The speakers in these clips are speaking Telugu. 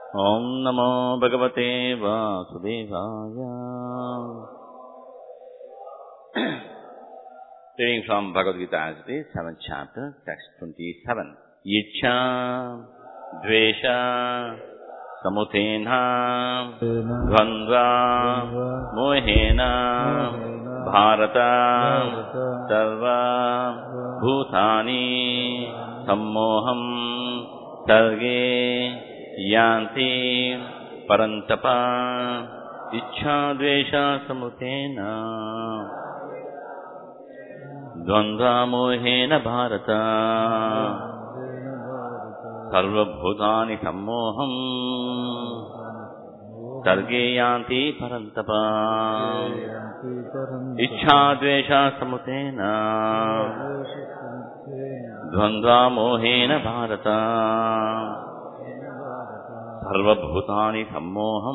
Om Namo Bhagavate Vasudevaya. Reading from Bhagavad Gita as it is, 7th chapter, text 27. Ichha Dvesha Samutena Dvandva Mohena Bharata Sarva Bhutani Sammoham Sarge Yanti Parantapa Ichha Dvesha Samutena Dvandva Mohena Bharata Sarva Bhutani Sammoham Sarge Yanti Parantapa Ichha Dvesha Samutena Dvandva Mohena Bharata Sarva Bhutani Sammoham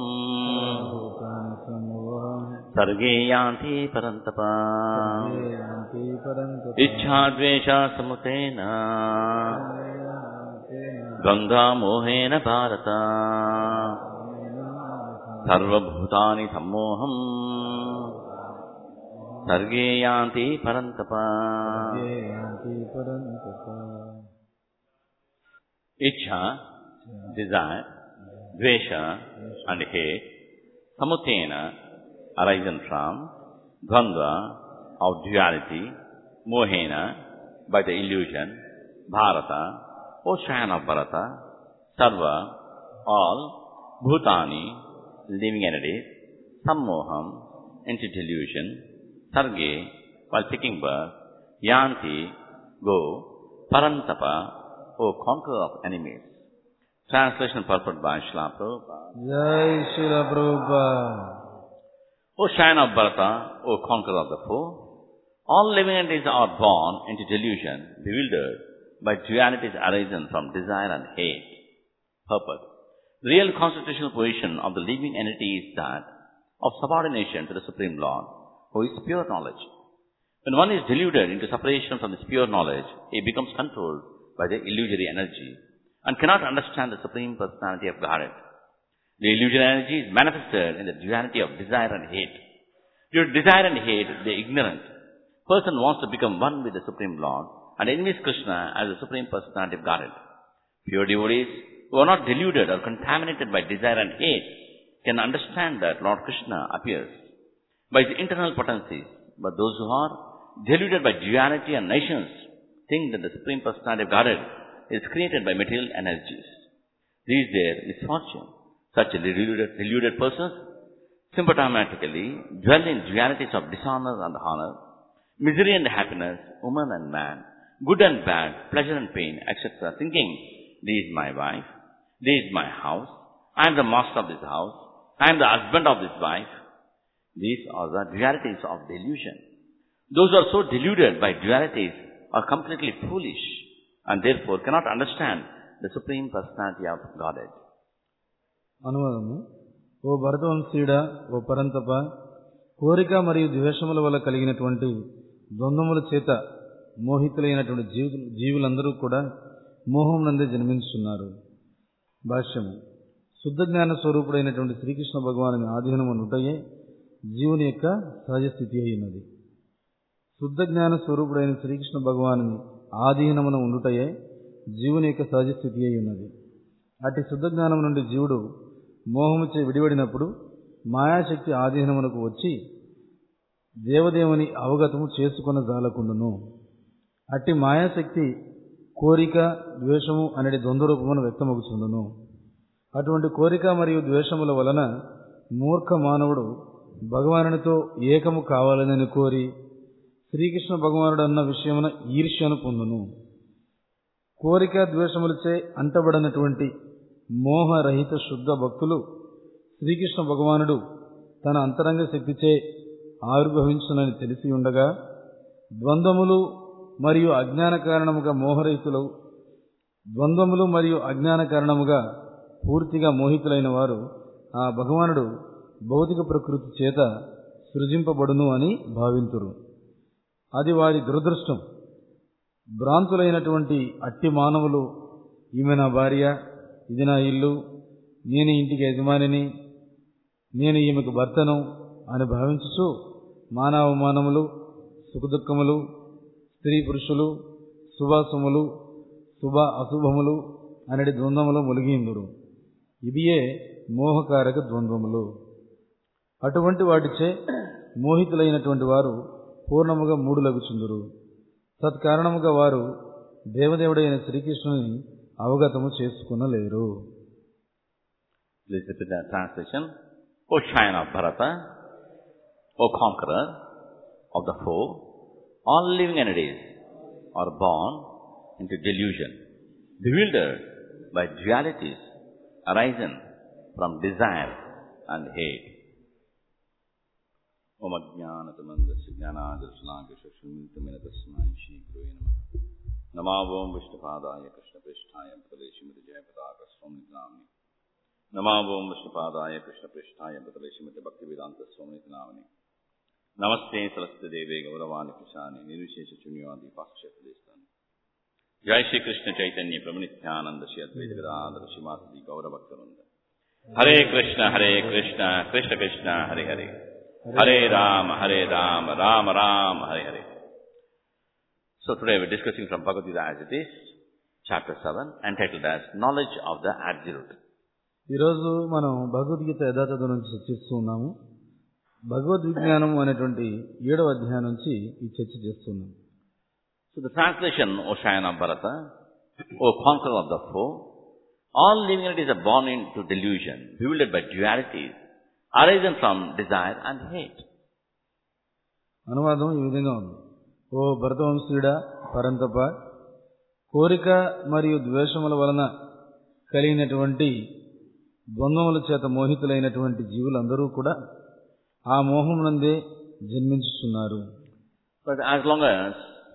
Sarge Yanti Parantapa Ichha Dvesha Samutena Dvandva Mohena Bharata Sarva Bhutani Sammoham Sarge Yanti Parantapa. Ichha, desire, Dvesha and hate, Samutena, arisen from, Dvandva, of duality, Mohena, by the illusion, Bharata, ocean of Bharata, Sarva, all, Bhutani, living entities, Sammoham, into delusion, Sarge, while taking birth, Yanti, go, Parantapa, O conqueror of enemies. Translation purport by Srila Prabhupada. Jai Srila Prabhupada. O Shrine of Bharata, O conqueror of the foe, all living entities are born into delusion, bewildered by dualities arisen from desire and hate. Purport. The real constitutional position of the living entity is that of subordination to the Supreme Lord, who is pure knowledge. When one is deluded into separation from this pure knowledge, he becomes controlled by the illusory energy and cannot understand the Supreme Personality of Godhead. The illusory energy is manifested in the duality of desire and hate. Due to desire and hate, the ignorant person wants to become one with the Supreme Lord and envies Krishna as the Supreme Personality of Godhead. Pure devotees who are not deluded or contaminated by desire and hate can understand that Lord Krishna appears by his internal potencies, but those who are deluded by duality and nations think that the Supreme Personality of Godhead is created by material energies. This is their misfortune. Such deluded persons symptomatically dwell in dualities of dishonor and honor, misery and happiness, woman and man, good and bad, pleasure and pain, etc., thinking, this is my wife, this is my house, I am the master of this house, I am the husband of this wife. These are the dualities of delusion. Those who are so deluded by dualities are completely foolish and therefore cannot understand the Supreme Personality of Godhead. అనువాదము. ఓ భరతవంశీయుడా, ఓ పరంతప, కోరిక మరియు ద్వేషముల వల్ల కలిగినటువంటి ద్వంద్వముల చేత మోహితులైనటువంటి జీవులందరూ కూడా మోహం నందే జన్మించున్నారు. భాష్యము. శుద్ధ జ్ఞాన స్వరూపుడైనటువంటి శ్రీకృష్ణ భగవానుని ఆధీనము నుటయే జీవుని యొక్క సహజ స్థితి అయినది. శుద్ధ జ్ఞాన స్వరూపుడైన శ్రీకృష్ణ భగవానుని ఆధీనమున ఉండుటయే జీవుని యొక్క సహజ స్థితి అయి ఉన్నది. అట్టి శుద్ధ జ్ఞానం నుండి జీవుడు మోహముచే విడివడినప్పుడు మాయాశక్తి ఆధీనమునకు వచ్చి దేవదేవుని అవగతము చేసుకొన జాలకుండును. అట్టి మాయాశక్తి కోరిక, ద్వేషము అనేది ద్వంద్వ రూపమును వ్యక్తమగుచుండును. అటువంటి కోరిక మరియు ద్వేషముల వలన మూర్ఖ మానవుడు భగవానునితో ఏకము కావాలని కోరి శ్రీకృష్ణ భగవానుడు అన్న విషయమున ఈర్ష్యను పొందును. కోరిక ద్వేషములచే అంటబడినటువంటి మోహరహిత శుద్ధ భక్తులు శ్రీకృష్ణ భగవానుడు తన అంతరంగ శక్తిచే ఆవిర్భవించునని తెలిసి ఉండగా ద్వంద్వములు మరియు అజ్ఞాన కారణముగా మోహరహితులు, ద్వంద్వములు మరియు అజ్ఞాన కారణముగా పూర్తిగా మోహితులైన వారు ఆ భగవానుడు భౌతిక ప్రకృతి చేత సృజింపబడును అని భావింతురు. అది వారి దురదృష్టం. భ్రాంతులైనటువంటి అట్టి మానవులు ఈమె నా భార్య, ఇది నా ఇల్లు, నేను ఇంటికి యజమానిని, నేను ఈమెకు భర్తను అని భావించుచు మానవమానములు, సుఖదుఖములు, స్త్రీ పురుషులు, శుభాశుభములు, శుభ అశుభములు అనేది ద్వంద్వములు ములిగిందురు. ఇదియే మోహకారక ద్వంద్వములు. అటువంటి వాటిచే మోహితులైనటువంటి వారు పూర్ణముగా మూఢులగుచుందురు. తత్కారణముగా వారు దేవదేవుడైన శ్రీకృష్ణుని అవగతము చేసుకునలేరు. Please repeat the translation. O shrine of Bharata, O conqueror of the foe, all living entities are born into delusion, bewildered by dualities arisen from desire and hate. Om Ajnanatamandasya Jnanadarshanagashakshamiltamena Tasmai Shri Gurave Namaha. Namavom Vishnupadaya Krishnaprishthaya Patale Srimati Jayapataka Swamiti Namani. Namavom Vishnupadaya Krishnaprishthaya Patale Srimati Bhaktivedanta Swamiti Namani. Namaste Saraswati Deve Gauravani Krishani Nirvishesha Chunyavadi Paschatadestani. Jai Shri Krishna Chaitanya Pramanityananda Shri Advaita Gadadhara Srimati Gauravaktarunda. Hare Krishna, Krishna Krishna, Hare Hare. Hare Rama, Rama Rama, Hare Hare. So today we're discussing from Bhagavad Gita as it is, chapter 7, entitled as Knowledge of the Absolute. ఈరోజు మనం భగవద్గీత యథాతథ నుంచి చర్చిస్తూ ఉన్నాము. భగవద్ విజ్ఞానం అనేటువంటి 7వ అధ్యాయం నుంచి ఈ చర్చ చేస్తున్నాం. So the translation, O Shrine of Bharata, O conqueror of the foe, all living entities are born into delusion, bewildered by dualities, arisen from desire and hate. అనువాదం ఈ విధంగా ఉంది. ఓ భరతవంశీయుడా, పరంతప, కోరిక మరియు ద్వేషముల వలన కలిగినటువంటి ద్వంద్వముల చేత మోహితులైనటువంటి జీవులందరూ కూడా ఆ మోహమునందే జన్మించుతున్నారు. But as long as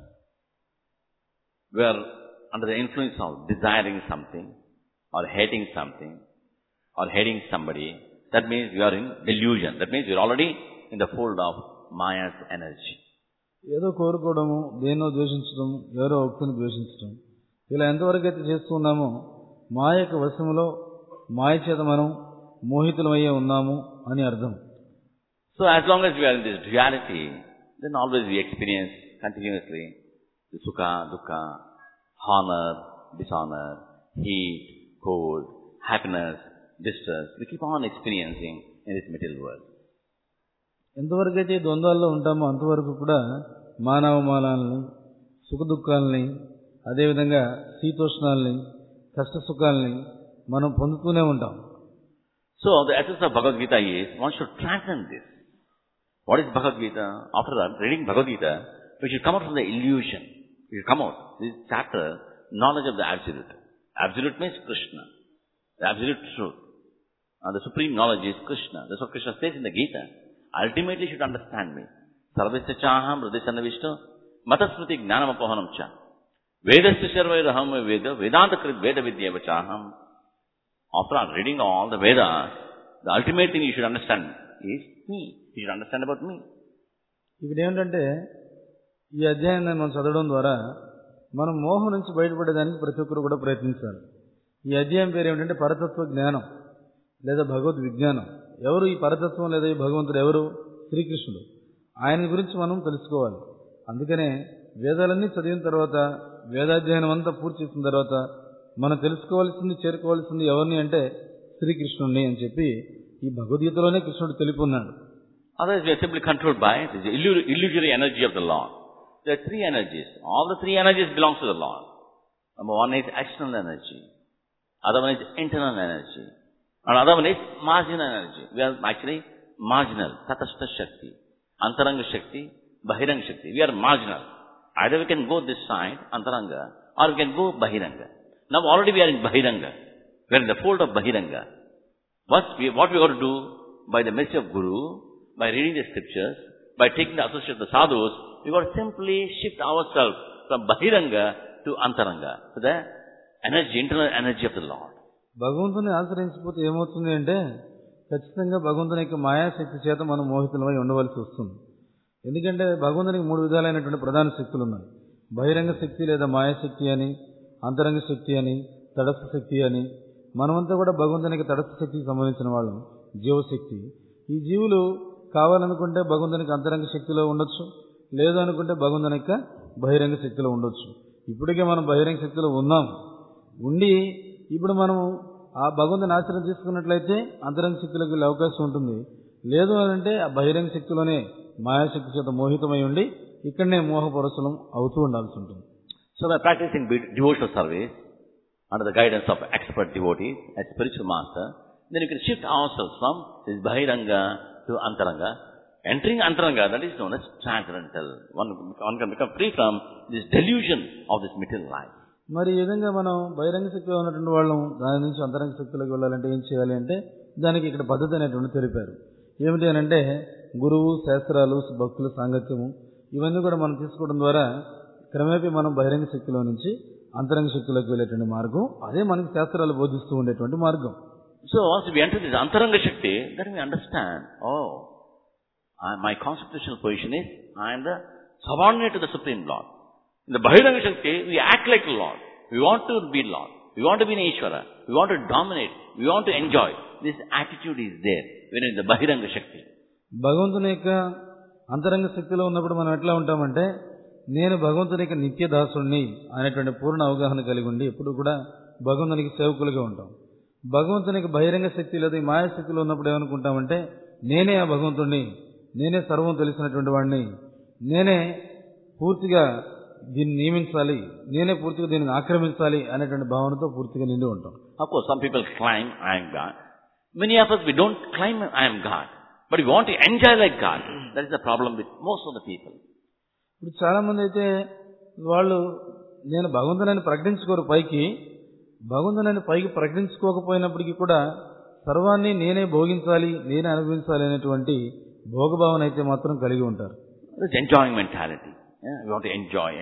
we are under the influence of desiring something, or hating something, or hating somebody, that means we are in delusion. That means we are already in the fold of Maya's energy. ఏదో కోరుకోవడము, దేన్నో ద్వేషించడం, ఎవరో వ్యక్తిని ద్వేషించడం, ఇలా ఎంతవరకు అయితే చేస్తున్నామో మాయ యొక్క వశములో మాయ చేత మనం మోహితులమయ్యే ఉన్నాము అని అర్థం. So as long as we are in this duality, then always we experience continuously the sukha, dukkha, honor, dishonor, heat, cold, happiness, distress. We keep on experiencing in this material world. ఎంతవరకు అయితే ద్వంద్వాల్లో ఉంటామో అంతవరకు కూడా మానవమానాలని, సుఖదుఖాలని, అదేవిధంగా శీతోష్ణాలని, కష్ట సుఖాలని మనం పొందుతూనే ఉంటాం. So the essence of Bhagavad Gita is one should transcend this. What is Bhagavad Gita? After that, reading Bhagavad Gita, we should come out from the illusion. We should come out. This chapter, knowledge of the Absolute. Absolute means Krishna, the absolute truth. And the supreme knowledge is Krishna. That's what Krishna says in the Gita. Ultimately you should understand me. Sarvasya chaham hridayasana vishnu matasmriti gnanamapohanam cha. Vedasya sarvairaham veda vedanta krit veda vidyeva chaham. After reading all the Vedas, the ultimate thing you should understand is me. You should understand about me. ఇక్కడ ఏమిటంటే ఈ అధ్యాయాన్ని మనం చదవడం ద్వారా మనం మోహం నుంచి బయటపడేదానికి ప్రతి ఒక్కరు కూడా ప్రయత్నించాలి. ఈ అధ్యాయం పేరు ఏమిటంటే పరతత్వ జ్ఞానం లేదా భగవద్ విజ్ఞానం. ఎవరు ఈ పరతత్వం లేదా ఈ భగవంతుడు ఎవరు? శ్రీకృష్ణుడు. ఆయన గురించి మనం తెలుసుకోవాలి. అందుకనే వేదాలన్నీ చదివిన తర్వాత, వేదాధ్యయనం అంతా పూర్తి చేసిన తర్వాత మనం తెలుసుకోవాల్సింది, చేరుకోవాల్సింది ఎవరిని అంటే శ్రీకృష్ణుడిని అని చెప్పి ఈ భగవద్గీతలోనే కృష్ణుడు తెలిపి ఉన్నాడు. Otherwise we are simply controlled by the illusory energy of the Lord. There are 3 energies. All the 3 energies belong to the Lord. Number 1 is external energy. Other one is internal energy. And other one is marginal energy. We are actually marginal. Tatastha Shakti, Antaranga Shakti, Bahiranga Shakti. We are marginal. Either we can go this side, Antaranga, or we can go Bahiranga. Now already we are in Bahiranga. We are in the fold of Bahiranga. What we got to do by the mercy of Guru, by reading the scriptures, by taking the association of the sadhus, we got to simply shift ourselves from Bahiranga to Antaranga, to the energy, internal energy of the Lord. భగవంతుని ఆశ్రయించకపోతే ఏమవుతుంది అంటే ఖచ్చితంగా భగవంతుని యొక్క మాయాశక్తి చేత మనం మోహితులమై ఉండవలసి వస్తుంది. ఎందుకంటే భగవంతునికి 3 విధాలైనటువంటి ప్రధాన శక్తులు ఉన్నాయి. బహిరంగ శక్తి లేదా మాయాశక్తి అని, అంతరంగ శక్తి అని, తటస్థ శక్తి అని. మనమంతా కూడా భగవంతునికి తటస్థ శక్తికి సంబంధించిన వాళ్ళం, జీవశక్తి. ఈ జీవులు కావాలనుకుంటే భగవంతునికి అంతరంగ శక్తిలో ఉండొచ్చు, లేదు అనుకుంటే భగవంతుని యొక్క బహిరంగ శక్తిలో ఉండొచ్చు. ఇప్పటికే మనం బహిరంగ శక్తిలో ఉన్నాం. ఉండి ఇప్పుడు మనం ఆ భగవంతుని ఆశ్రయం తీసుకున్నట్లయితే అంతరంగ శక్తిలోకి వెళ్ళే అవకాశం ఉంటుంది. లేదు అంటే ఆ బహిరంగ శక్తిలోనే మాయాశక్తి చేత మోహితమై ఉండి ఇక్కడనే మోహపరసలం అవుతూ ఉండాల్సి ఉంటుంది. So by practicing devotional service under the guidance of expert devotees, a spiritual master, then you can shift ourselves from this Bahiranga to Antaranga. Entering Antaranga, that is known as transcendental. One can become free from this delusion of this material life. మరి ఈ విధంగా మనం బహిరంగ శక్తిలో ఉన్నటువంటి వాళ్ళం దాని నుంచి అంతరంగ శక్తిలోకి వెళ్ళాలంటే ఏం చేయాలి అంటే దానికి ఇక్కడ పద్ధతి అనేటువంటి తెలిపారు. ఏమిటి అని అంటే గురువు, శాస్త్రాలు, భక్తుల సాంగత్యము ఇవన్నీ కూడా మనం తీసుకోవడం ద్వారా క్రమేపీ మనం బహిరంగ శక్తిలో నుంచి అంతరంగ శక్తిలోకి వెళ్ళేటువంటి మార్గం, అదే మనకి శాస్త్రాలు బోధిస్తూ ఉండేటువంటి మార్గం. So once we enter this Antaranga Shakti, then we understand, my constitutional position is, I am the subordinate to the Supreme Lord. In the Bahiranga Shakti, we act like a Lord. We want to be Lord. We want to be an Ishvara. We want to dominate. We want to enjoy. This attitude is there when in the Bahiranga Shakti. భగవంతుని యొక్క అంతరంగ శక్తిలో ఉన్నప్పుడు మనం ఎట్లా ఉంటామంటే నేను భగవంతుని యొక్క నిత్య దాసుడిని అనేటువంటి పూర్ణ అవగాహన కలిగి ఉండి ఎప్పుడు కూడా భగవంతునికి సేవకులుగా ఉంటాం. భగవంతునికి బహిరంగ శక్తి లేదా మాయాశక్తిలో ఉన్నప్పుడు ఏమనుకుంటామంటే నేనే ఆ భగవంతుడిని, నేనే సర్వం తెలిసినటువంటి వాడిని, నేనే పూర్తిగా దీన్ని నియమించాలి, నేనే పూర్తిగా దీన్ని ఆక్రమించాలి అనేటువంటి భావనతో పూర్తిగా నిండి ఉంటాం. Of course, some people claim I am God. Many of us, we don't claim I am God, but we want to enjoy like God. That is the problem with most of the people. ఇప్పుడు చాలా మంది అయితే వాళ్ళు నేను భగవంతుని ప్రకటించుకోరు, భగవంతుని పైకి ప్రకటించుకోకపోయినప్పటికీ కూడా సర్వాన్ని నేనే భోగించాలి, నేనే అనుభవించాలి అనేటువంటి భోగభావన అయితే మాత్రం కలిగి ఉంటారు. Enjoying mentality. Yeah, we want to enjoy.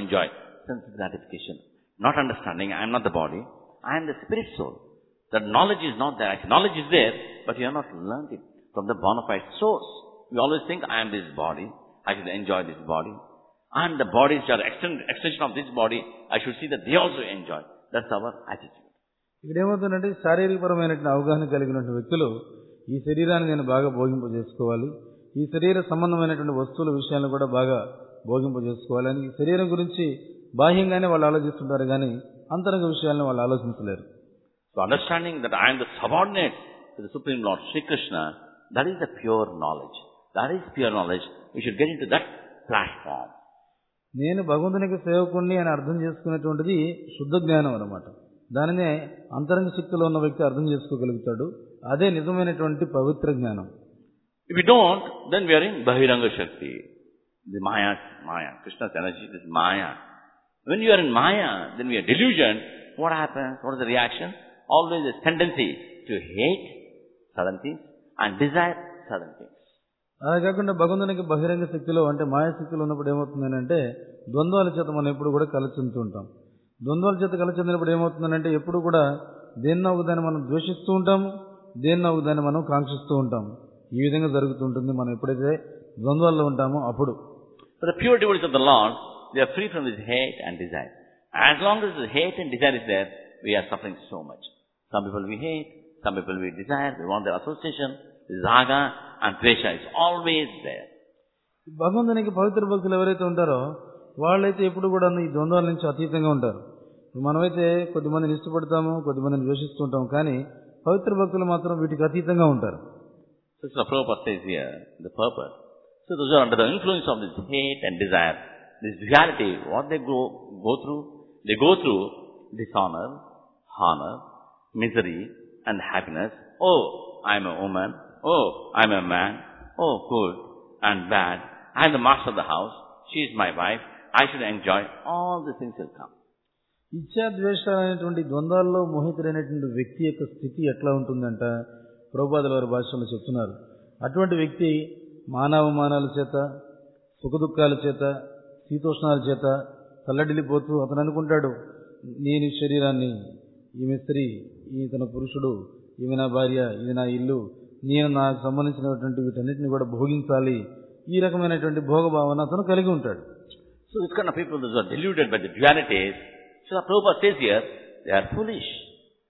Sense gratification. Not understanding, I am not the body, I am the spirit soul. That knowledge is not there. Actually, knowledge is there, but you have not learned it from the bona fide source. We always think, I am this body, I should enjoy this body. I am the body, which are extension of this body, I should see that they also enjoy. That's our attitude. ఇక్కడ ఏమవుతుందంటే శారీరకపరమైనటువంటి అవగాహన కలిగినటువంటి వ్యక్తులు ఈ శరీరాన్ని నేను బాగా భోగింపజేసుకోవాలి, ఈ శరీర సంబంధమైనటువంటి వస్తువుల విషయాలను కూడా బాగా భోగింపజేసుకోవాలి అని ఈ శరీరం గురించి బాహ్యంగానే వాళ్ళు ఆలోచిస్తుంటారు, కానీ అంతరంగ విషయాలను వాళ్ళు ఆలోచించలేరు. So understanding that I am the subordinate to the Supreme Lord Sri Krishna, that is the pure knowledge. That is pure knowledge. We should get into that platform. నేను భగవంతునికి సేవకుణ్ణి అని అర్థం చేసుకునేటువంటిది శుద్ధ జ్ఞానం అన్నమాట. దానినే అంతరంగ శక్తిలో ఉన్న వ్యక్తి అర్థం చేసుకోగలుగుతాడు. అదే నిజమైనటువంటి పవిత్ర జ్ఞానం. If we don't, then we are in Bahiranga Shakti. The Maya. Krishna's energy is Maya. When you are in Maya, then we are delusion. What happens? What is the reaction? Always a tendency to hate certain things and desire certain things. అలా కాకుండా భగవంతునికి బహిరంగ శక్తిలో అంటే మాయాశక్తిలో ఉన్నప్పుడు ఏమవుతుందంటే ద్వంద్వాల చేత మనం ఎప్పుడు కూడా కలచెందుతూ ఉంటాం. ద్వంద్వాల చేత కలచెందినప్పుడు ఏమవుతుందంటే ఎప్పుడు కూడా దేన్నో ఒకదాన్ని మనం ద్వేషిస్తూ ఉంటాము, దేన్నో ఒకదాన్ని మనం కాంక్షిస్తూ ఉంటాము. ఈ విధంగా జరుగుతూ ఉంటుంది మనం ఎప్పుడైతే ద్వంద్వాల్లో ఉంటామో అప్పుడు. But the pure devotees of the Lord, they are free from this hate and desire. As long as the hate and desire is there, we are suffering so much. Some people we hate, some people we desire, we want their association. Raga and Dvesha is always there. భగవంతునికి పవిత్ర భక్తులు ఎవరైతే ఉంటారో వాళ్ళైతే ఎప్పుడు కూడా ఈ ద్వంద్వాల నుంచి అతీతంగా ఉంటారు. మనమైతే కొద్దిమందిని ఇష్టపడతాము, కొద్దిమందిని ద్వేషిస్తుంటాము, కానీ పవిత్ర భక్తులు మాత్రం వీటికి అతీతంగా ఉంటారు. So Prabhupada says here, the purpose. So those are under the influence of this hate and desire, this duality, what they go through? They go through dishonor, honor, misery and happiness. Oh, I am a woman. Oh, I am a man. Oh, good and bad. I am the master of the house. She is my wife. I should enjoy. All these things will come. ఇచ్చా ద్వేషాలు అనేటువంటి ద్వంద్వాల్లో మోహితుడైనటువంటి వ్యక్తి యొక్క స్థితి ఎట్లా ఉంటుందంట ప్రభుపాదుల వారి భాషలో చెప్తున్నారు. అటువంటి వ్యక్తి మానవమానాల చేత, సుఖదుఖాల చేత, శీతోష్ణాల చేత తల్లడిల్లిపోతూ అతను అనుకుంటాడు, నేను శరీరాన్ని, ఈమె స్త్రీ, ఈతన పురుషుడు, ఈమె నా భార్య, ఇది నా ఇల్లు, నేను నాకు సంబంధించినటువంటి వీటన్నిటిని కూడా భోగించాలి, ఈ రకమైనటువంటి భోగభావన అతను కలిగి ఉంటాడు. So this kind of people, those are deluded by the dualities. So Prabhupada says here, they are foolish.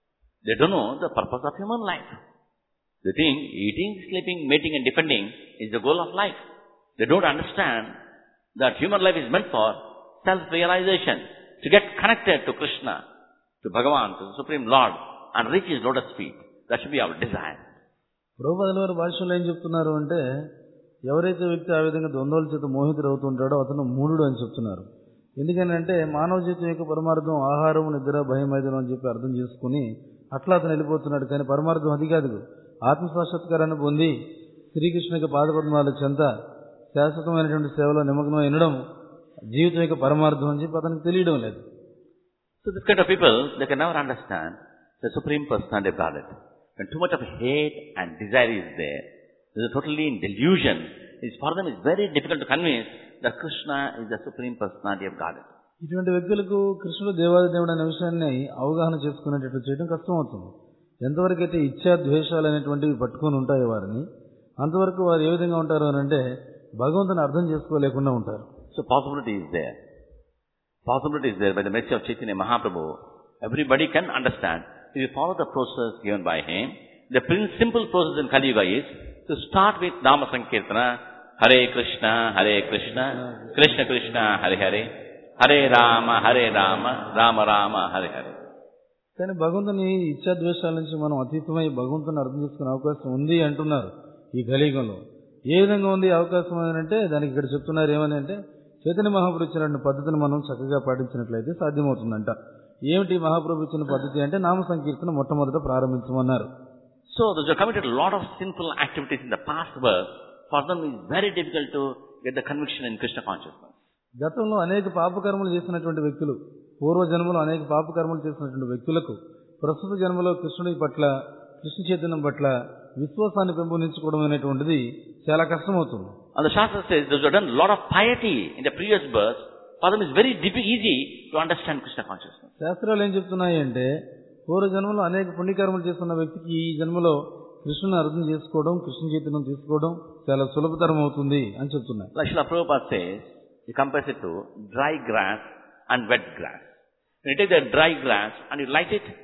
They don't know the purpose of human life. They think eating, sleeping, mating and defending is the goal of life. They don't understand that human life is meant for self-realization, to get connected to Krishna, to Bhagavan, to the Supreme Lord, and reach His lotus feet. That should be our desire. ప్రభుపాదుల వారి భాషలో ఏం చెప్తున్నారు అంటే, ఎవరైతే వ్యక్తి ఆ విధంగా ద్వంద్వాల చేత మోహితుడు అవుతుంటాడో అతను మూఢుడు అని చెప్తున్నారు. ఎందుకనంటే మానవ జీవితం యొక్క పరమార్థం ఆహారం, నిద్ర, భయమైదనం అని చెప్పి అర్థం చేసుకుని అట్లా అతను వెళ్ళిపోతున్నాడు. కానీ పరమార్థం అది కాదు. ఆత్మసాక్షాత్కారాన్ని పొంది శ్రీకృష్ణ యొక్క పాదపద్మాల చెంత శాశ్వతమైనటువంటి సేవలో నిమగ్నం ఉండడం జీవితం యొక్క పరమార్థం అని చెప్పి అతనికి తెలియడం లేదు. So this kind of people, they can never understand the Supreme Personality of Godhead. When too much of hate and desire is there, they are totally in delusion. For them it's very difficult to convince that Krishna is the Supreme Personality of Godhead. ఇటువంటి వ్యక్తులకు కృష్ణుడు దేవాది దేవుడు అనే విషయాన్ని అవగాహన చేసుకునేటట్లు చేయడం కష్టం అవుతుంది. ఎంతవరకు అయితే ఇచ్ఛా ద్వేషాలు అనేటువంటివి పట్టుకొని ఉంటాయో వారిని, అంతవరకు వారు ఏ విధంగా ఉంటారు అని అంటే భగవంతుని అర్థం చేసుకోలేకుండా ఉంటారు. So possibility is there. Possibility is there by the mercy of Chaitanya Mahaprabhu. Everybody can understand. If you follow the process given by him, the simple process in Kali Yuga is to start with Nama Sankirtana, Hare Krishna, Krishna Krishna, Hare Hare, Hare Rama, Rama Rama, Hare Hare. కానీ భగవంతుని ఇచ్ఛాద్వేషాల నుంచి మనం అతీతమై భగవంతుని అర్థం చేసుకునే అవకాశం ఉంది అంటున్నారు ఈ కలియుగంలో. ఏ విధంగా ఉంది అవకాశం అని అంటే దానికి ఇక్కడ చెప్తున్నారు ఏమని అంటే, చైతన్య మహాప్రభు ఇచ్చినటువంటి పద్ధతిని మనం చక్కగా పాటించినట్లయితే సాధ్యమవుతుందంట. ఏమిటి మహాప్రభు ఇచ్చిన పద్ధతి అంటే నామ సంకీర్తన మొట్టమొదట ప్రారంభించమన్నారు. So those who committed a lot of sinful activities in the past birth, for them is very difficult to get the conviction in Krishna consciousness. గతంలో అనేక పాపకర్మలు చేసినటువంటి వ్యక్తులు, పూర్వ జన్మలో అనేక పాపకర్మలు చేసినటువంటి వ్యక్తులకు ప్రస్తుత జన్మలో కృష్ణుడి పట్ల, కృష్ణ చైతన్యం పట్ల విశ్వాసాన్ని పెంపొందించుకోవడం అనేటువంటిది చాలా కష్టమవుతుంది. And the Shastra says those who have done a lot of piety in the previous birth, for them is very easy to understand Krishna consciousness. శాస్త్రాలు ఏం చెప్తున్నాయి అంటే, పూర్వ జన్మలో అనేక పుణ్యకర్మలు చేస్తున్న వ్యక్తికి ఈ జన్మలో కృష్ణుని అర్థం చేసుకోవడం, కృష్ణ చైతన్యం తీసుకోవడం చాలా సులభతరం అవుతుంది అని చెప్తున్నాయి. Like Srila Prabhupada says, he compares it to dry grass and wet grass. When you take the dry grass and you light it,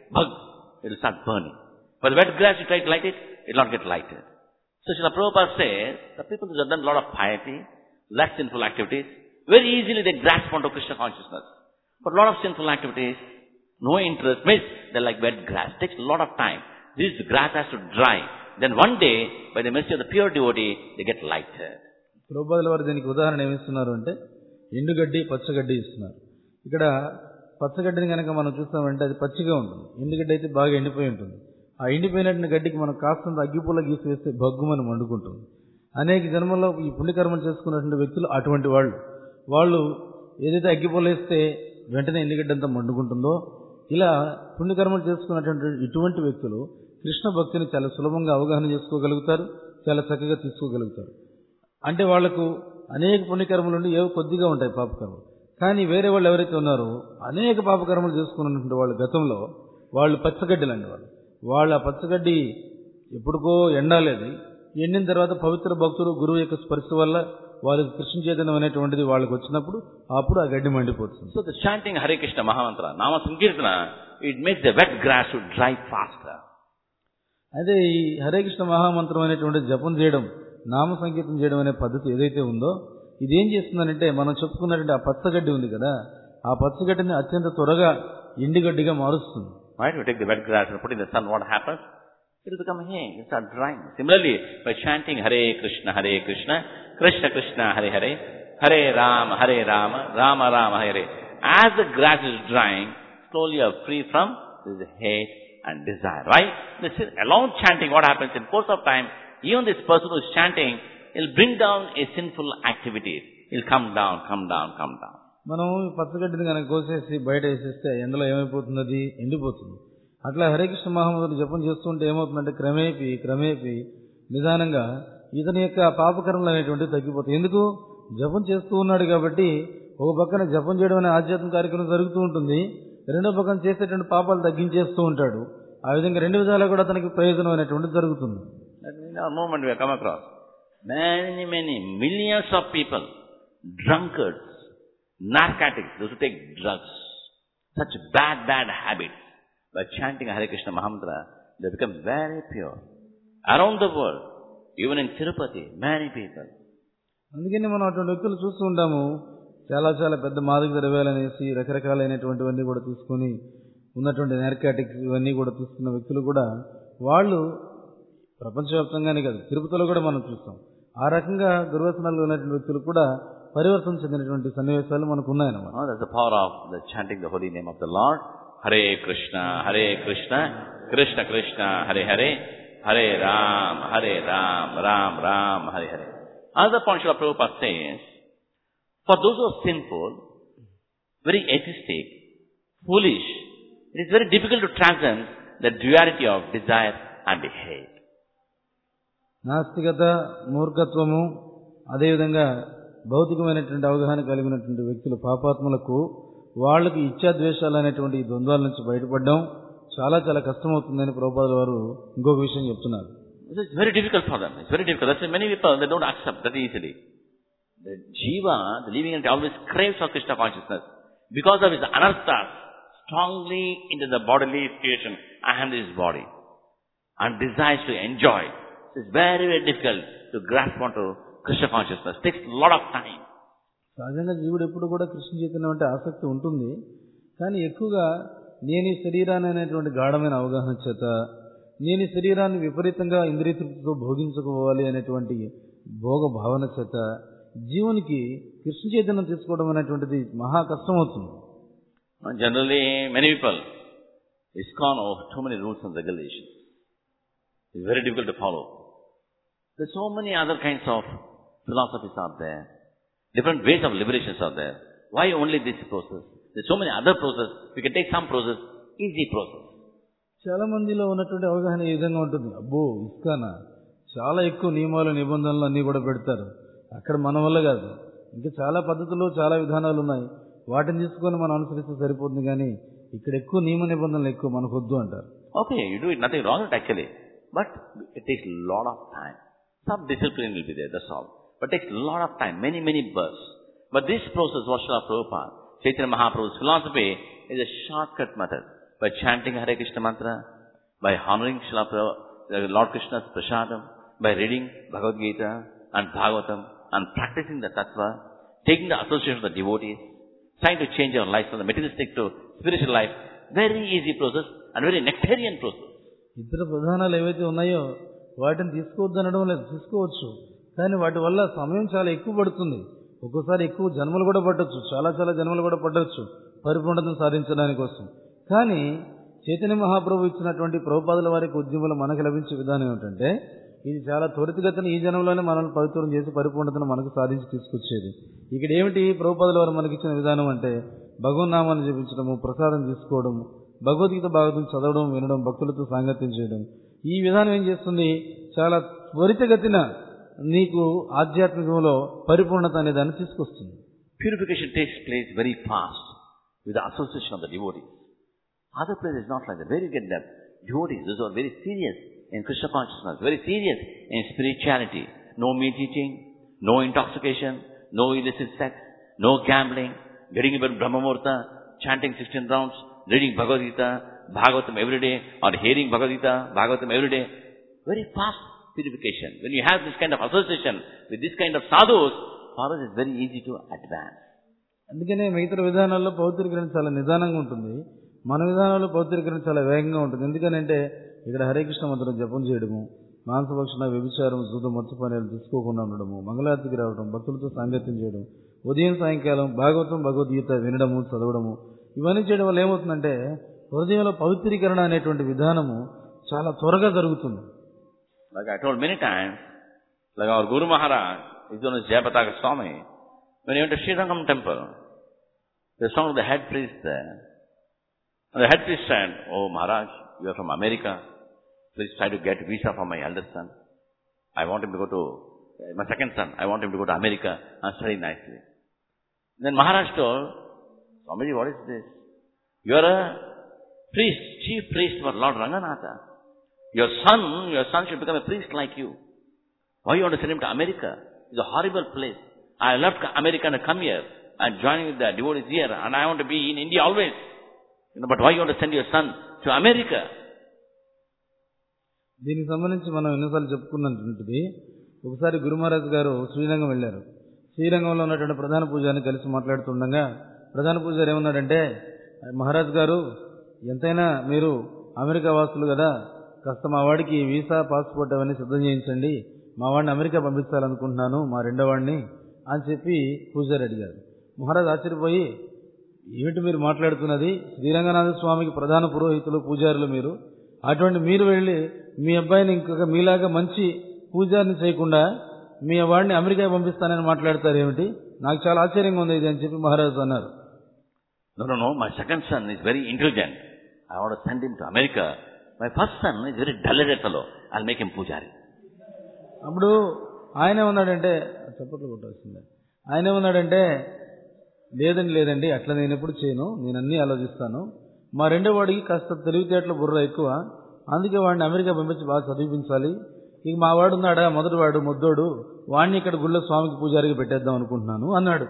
it will start burning. But the wet grass, you try to light it, it will not get lighted. So Srila Prabhupada says, the people who have done a lot of piety, less sinful activities, very easily they grasp onto Krishna consciousness. But a lot of sinful activities, no interest, means they're like wet grass. It takes a lot of time. This grass has to dry. Then one day, by the mercy of the pure devotee, they get lighted. ప్రభుపాదుల వారు దీనికి ఉదాహరణ ఏమిస్తున్నారు అంటే, ఎండుగడ్డి, పచ్చగడ్డి ఇస్తున్నారు. ఇక్కడ పచ్చగడ్డిని కనుక మనం చూస్తామంటే అది పచ్చిగా ఉంటుంది. ఎండుగడ్డి అయితే బాగా ఎండిపోయి ఉంటుంది. ఆ ఎండిపోయినటువంటి గడ్డికి మనం కాస్తంత అగ్గిపుల్ల గీసి వేస్తే భగ్గుమని మండుకుంటుంది. అనేక జన్మల్లో ఈ పుణ్యకర్మలు చేసుకున్నటువంటి వ్యక్తులు అటువంటి వాళ్ళు ఏదైతే అగ్గిపుల్ల వేస్తే వెంటనే ఎండుగడ్డి అంతా మండుకుంటుందో, ఇలా పుణ్యకర్మలు చేసుకున్నటువంటి ఇటువంటి వ్యక్తులు కృష్ణ భక్తిని చాలా సులభంగా అవగాహన చేసుకోగలుగుతారు, చాలా చక్కగా తీసుకోగలుగుతారు. అంటే వాళ్లకు అనేక పుణ్యకర్మలు ఉండి ఏవో కొద్దిగా ఉంటాయి పాపకర్మలు. కానీ వేరే వాళ్ళు ఎవరైతే ఉన్నారో అనేక పాపకర్మలు చేసుకున్నటువంటి వాళ్ళు గతంలో వాళ్ళు పచ్చగడ్డలు అండి. వాళ్ళ పచ్చగడ్డి ఎప్పుడుకో ఎండాలేదు. ఎండిన తర్వాత పవిత్ర భక్తులు గురువు యొక్క స్పర్శ వల్ల వాళ్ళకి కృష్ణ చైతన్యం అనేటువంటిది వాళ్ళకి వచ్చినప్పుడు అప్పుడు ఆ గడ్డి మండిపోతుంది. So the chanting Hare Krishna Mahamantra, Nama Sankirtana, it makes the wet grass to dry faster. అదే ఈ హరే కృష్ణ మహామంత్రం అనేటువంటి జపం చేయడం, నామ సంకీర్తన చేయడం అనే పద్ధతి ఏదైతే ఉందో, ఇదేం చేస్తుందంటే మనం చెప్పుకున్నటువంటి ఆ పచ్చగడ్డి ఉంది కదా, ఆ పచ్చగడ్డిని అత్యంత త్వరగా ఎండుగడ్డిగా మారుస్తుంది. Right? We take the wet grass and put it in the sun, what happens? It will become hay, it will start drying. Similarly, by chanting Hare Krishna, Krishna Krishna, Hare Hare, Hare Rama, Rama Rama, Hare. As the grass is drying, slowly you are free from this hate and desire, right? Along chanting, what happens in course of time, even this person who is chanting, he'll bring down a sinful activities. He'll come down. మనం పచ్చగడ్డిని కనుక కోసేసి బయట వేసేస్తే ఎందులో ఏమైపోతుంది, అది ఎండిపోతుంది. అట్లా హరే కృష్ణ మహామంత్రం జపం చేస్తుంటే ఏమవుతుందంటే క్రమేపీ నిదానంగా ఇతని యొక్క పాపకర్మలు అనేటువంటివి తగ్గిపోతాయి. ఎందుకు? జపం చేస్తూ ఉన్నాడు కాబట్టి. ఒక పక్కన జపం చేయడం అనే ఆధ్యాత్మిక కార్యక్రమం జరుగుతూ ఉంటుంది, రెండో పక్కన చేసేటువంటి పాపాలు తగ్గించేస్తూ ఉంటాడు. ఆ విధంగా రెండు విధాలా కూడా అతనికి ప్రయోజనం అనేటువంటిది జరుగుతుంది. In our movement we have come across many millions of people, drunkards, narcotics, those who take drugs, such bad habits. by chanting Hare Krishna Mahamantra, they become very pure. Around the world, even in Tirupati, many people. అందుకని మనం అటువంటి వ్యక్తులు చూస్తూ ఉంటాము. చాలా చాలా పెద్ద మాదక ద్రవ్యాలు అనేసి రకరకాలైనటువంటివన్నీ కూడా తీసుకొని ఉన్నటువంటి నార్కాటిక్స్ ఇవన్నీ కూడా తీసుకున్న వ్యక్తులు కూడా వాళ్ళు ప్రపంచవ్యాప్తంగానే కాదు, తిరుపతిలో కూడా మనం చూస్తాం. ఆ రకంగా దుర్వ్యసనాలు ఉన్నటువంటి వ్యక్తులు కూడా పరివర్తన చెందినటువంటి సన్నివేశాలు మనకు ఉన్నాయన్నమాట. That's the power of the chanting the holy name of the Lord. Hare Krishna, Krishna Krishna, Hare Hare, Hare Ram, Ram Ram, Hare Hare. Another point Srila Prabhupada says, for those who are sinful, very atheistic, foolish, it is very difficult to transcend the duality of desire and hate. నాస్తికత, మూర్ఖత్వము, అదేవిధంగా భౌతికమైనటువంటి అవగాహన కలిగినటువంటి వ్యక్తులు, పాపాత్ములకు వాళ్ళకి ఇచ్ఛాద్వేషాలు అనేటువంటి ఈ ద్వంద్వాల నుంచి బయటపడడం చాలా చాలా కష్టమవుతుందని ప్రభుపాదుల వారు ఇంకొక విషయం చెప్తున్నారు. It's very difficult for them. It's very difficult. That's why many people, they don't accept that easily. The jiva, the living entity, always craves for Krishna consciousness because of his anartha strongly into the bodily creation and his body and desires to enjoy. So it's very, very difficult to grasp onto Krishna consciousness. It takes a lot of time. సహజంగా జీవుడు ఎప్పుడు కూడా కృష్ణ చైతన్యం అంటే ఆసక్తి ఉంటుంది. కానీ ఎక్కువగా నేను ఈ శరీరాన్ని అనేటువంటి గాఢమైన అవగాహన చేత, నేను ఈ శరీరాన్ని విపరీతంగా ఇంద్రియ తృప్తితో భోగించుకోవాలి అనేటువంటి భోగ భావన చేత జీవునికి కృష్ణ చైతన్యం తీసుకోవడం అనేటువంటిది మహా కష్టం అవుతుంది. Generally, many people, ISKCON over too many rules and regulations. It's very difficult to follow. There's so many other kinds of philosophies out there. Different ways of liberations are there. Why only this process? There's so many other processes. We can take some process, easy process. చాలా మందిలో ఉన్నటువంటి అవగాహన ఈ విధంగా ఉంటుంది. అబ్బో, ఇస్కానా చాలా ఎక్కువ నియమాలు నిబంధనలు అన్నీ కూడా పెడతారు, అక్కడ మన వల్ల కాదు, ఇంకా చాలా పద్ధతులు చాలా విధానాలు ఉన్నాయి, వాటిని తీసుకొని మనం అనుసరిస్తే సరిపోతుంది, కానీ ఇక్కడ ఎక్కువ నియమ నిబంధనలు ఎక్కువ మనకు వద్దు అంటారు. Okay, you do it, nothing wrong with it actually, but it takes a lot of time. Some discipline will be there, that's all. But it takes a lot of time, many births. But this process, what Srila Prabhupada, Chaitanya Mahaprabhu's philosophy, is a shortcut method. By chanting Hare Krishna mantra, by honoring Lord Krishna's prasadam, by reading Bhagavad Gita and Bhagavatam and practicing the tattva, taking the association of the devotees, trying to change our life from the materialistic to spiritual life, very easy process and very nectarian process. ఇతర ప్రధానాలు ఏవైతే ఉన్నాయో వాటిని తీసుకోవద్దు అనడం లేదు, తీసుకోవచ్చు, కానీ వాటి వల్ల సమయం చాలా ఎక్కువ పడుతుంది. ఒక్కోసారి ఎక్కువ జన్మలు కూడా పట్టొచ్చు, చాలా జన్మలు కూడా పట్టొచ్చు పరిపూర్ణతను సాధించడానికి కోసం. కానీ చైతన్య మహాప్రభు ఇచ్చినటువంటి ప్రభుపాదుల వారికి ఉద్యమంలో మనకు లభించే విధానం ఏమిటంటే, ఇది చాలా త్వరితగతిన ఈ జన్మలోనే మనల్ని పవిత్రం చేసి పరిపూర్ణతను మనకు సాధించి తీసుకొచ్చేది. ఇక్కడ ఏమిటి ప్రభుపాదుల వారు మనకిచ్చిన విధానం అంటే, భగవన్నామాన్ని జపించడము, ప్రసాదం తీసుకోవడము, భగవద్గీత భాగవతం చదవడం, వినడం, భక్తులతో సాంగత్యం చేయడం. ఈ విధానం ఏం చేస్తుంది, చాలా త్వరితగతిన నీకు ఆధ్యాత్మికంలో పరిపూర్ణత అనే దాన్ని తీసుకొస్తుంది. Purification takes place very fast with the association of the devotees. Other place is not like that. Where you get that? Devotees, those are very serious in Krishna consciousness, very serious in spirituality. No meat eating, no intoxication, no illicit sex, no gambling, getting up at Brahma Muhurta, chanting 16 rounds, reading Bhagavad Gita, Bhagavatam every day, or hearing Bhagavad Gita, Bhagavatam every day. Very fast purification. When you have this kind of association with this kind of sadhus, for us it's very easy to advance. అందుకనే మిగతా విధానాల్లో పవిత్రీకరణ చాలా నిదానంగా ఉంటుంది, మన విధానంలో పవిత్రీకరణ చాలా వేగంగా ఉంటుంది. ఎందుకనంటే ఇక్కడ హరే కృష్ణ మంత్రం జపం చేయడము, మాంసభక్షణ, వ్యభిచారం, జూదం, మత్స్యపానీయాలు తీసుకోకుండా ఉండడము, మంగళారతికి రావడం, భక్తులతో సాంగత్యం చేయడం, ఉదయం సాయంకాలం భాగవతం భగవద్గీత వినడము, చదవడము, ఇవన్నీ చేయడం వల్ల ఏమవుతుందంటే హృదయంలో పవిత్రీకరణ అనేటువంటి విధానము చాలా త్వరగా జరుగుతుంది. Like I told many times, like our Guru Maharaj, his name is Jayapataka Swami, when he went to Srirangam temple, they saw the head priest there. And the head priest said, "Oh Maharaj, you are from America. Please try to get visa for my elder son. I want him to go to, my second son, I want him to go to America and study nicely." Then Maharaj told, "Swamiji, what is this? You are a priest, chief priest for Lord Ranganatha. Your son should become a priest like you. Why you want to send him to America? It's a horrible place. I left America to come here and join with the devotees here, and I want to be in India always. But why you want to send your son to America. దీనికి సంబంధించి మనం ఎన్నోసార్లు చెప్పుకున్నటువంటిది, ఒకసారి గురు మహారాజ్ గారు శ్రీరంగం వెళ్ళారు. శ్రీరంగంలో ఉన్నటువంటి ప్రధాన పూజారిని కలిసి మాట్లాడుతుండగా ప్రధాన పూజారి ఏమన్నాడంటే, మహారాజ్ గారు ఎంతైనా మీరు అమెరికా వాసులు కదా, కాస్త మా వాడికి వీసా పాస్పోర్ట్ అవన్నీ సిద్ధం చేయించండి, మా వాడిని అమెరికా పంపించాలనుకుంటున్నాను, మా రెండో వాడిని అని చెప్పి పూజారి అడిగారు. మహారాజ్ ఆశ్చర్యపోయి, ఏమిటి మీరు మాట్లాడుతున్నది, శ్రీరంగనాథ స్వామికి ప్రధాన పురోహితులు పూజారులు మీరు, అటువంటి మీరు వెళ్ళి మీ అబ్బాయిని ఇంకొక మీలాగా మంచి పూజారిని చేయకుండా మీ వాడిని అమెరికా పంపిస్తానని మాట్లాడతారు ఏమిటి, నాకు చాలా ఆశ్చర్యంగా ఉంది ఇది అని చెప్పి మహారాజు అన్నారు. No, my second son is very intelligent. I want to send him to America. My first son is very dull-headed fellow. I'll make him pujari. అప్పుడు ఆయన ఏమన్నాడంటే, చప్పట్లు కొట్టాల్సిందే, ఆయన ఏమన్నాడంటే, లేదండి అట్లా నేను ఎప్పుడు చేయను, నేను అన్నీ ఆలోచిస్తాను, మా రెండో వాడికి కాస్త తెలివితేటల బుర్ర ఎక్కువ, అందుకే వాడిని అమెరికా పంపించి బాగా చదివించాలి, ఇక మా వాడు ఉన్నాడా మొదటి వాడు ముద్దోడు, వాడిని ఇక్కడ గుళ్ళో స్వామికి పూజారిగా పెట్టేద్దాం అనుకుంటున్నాను అన్నాడు.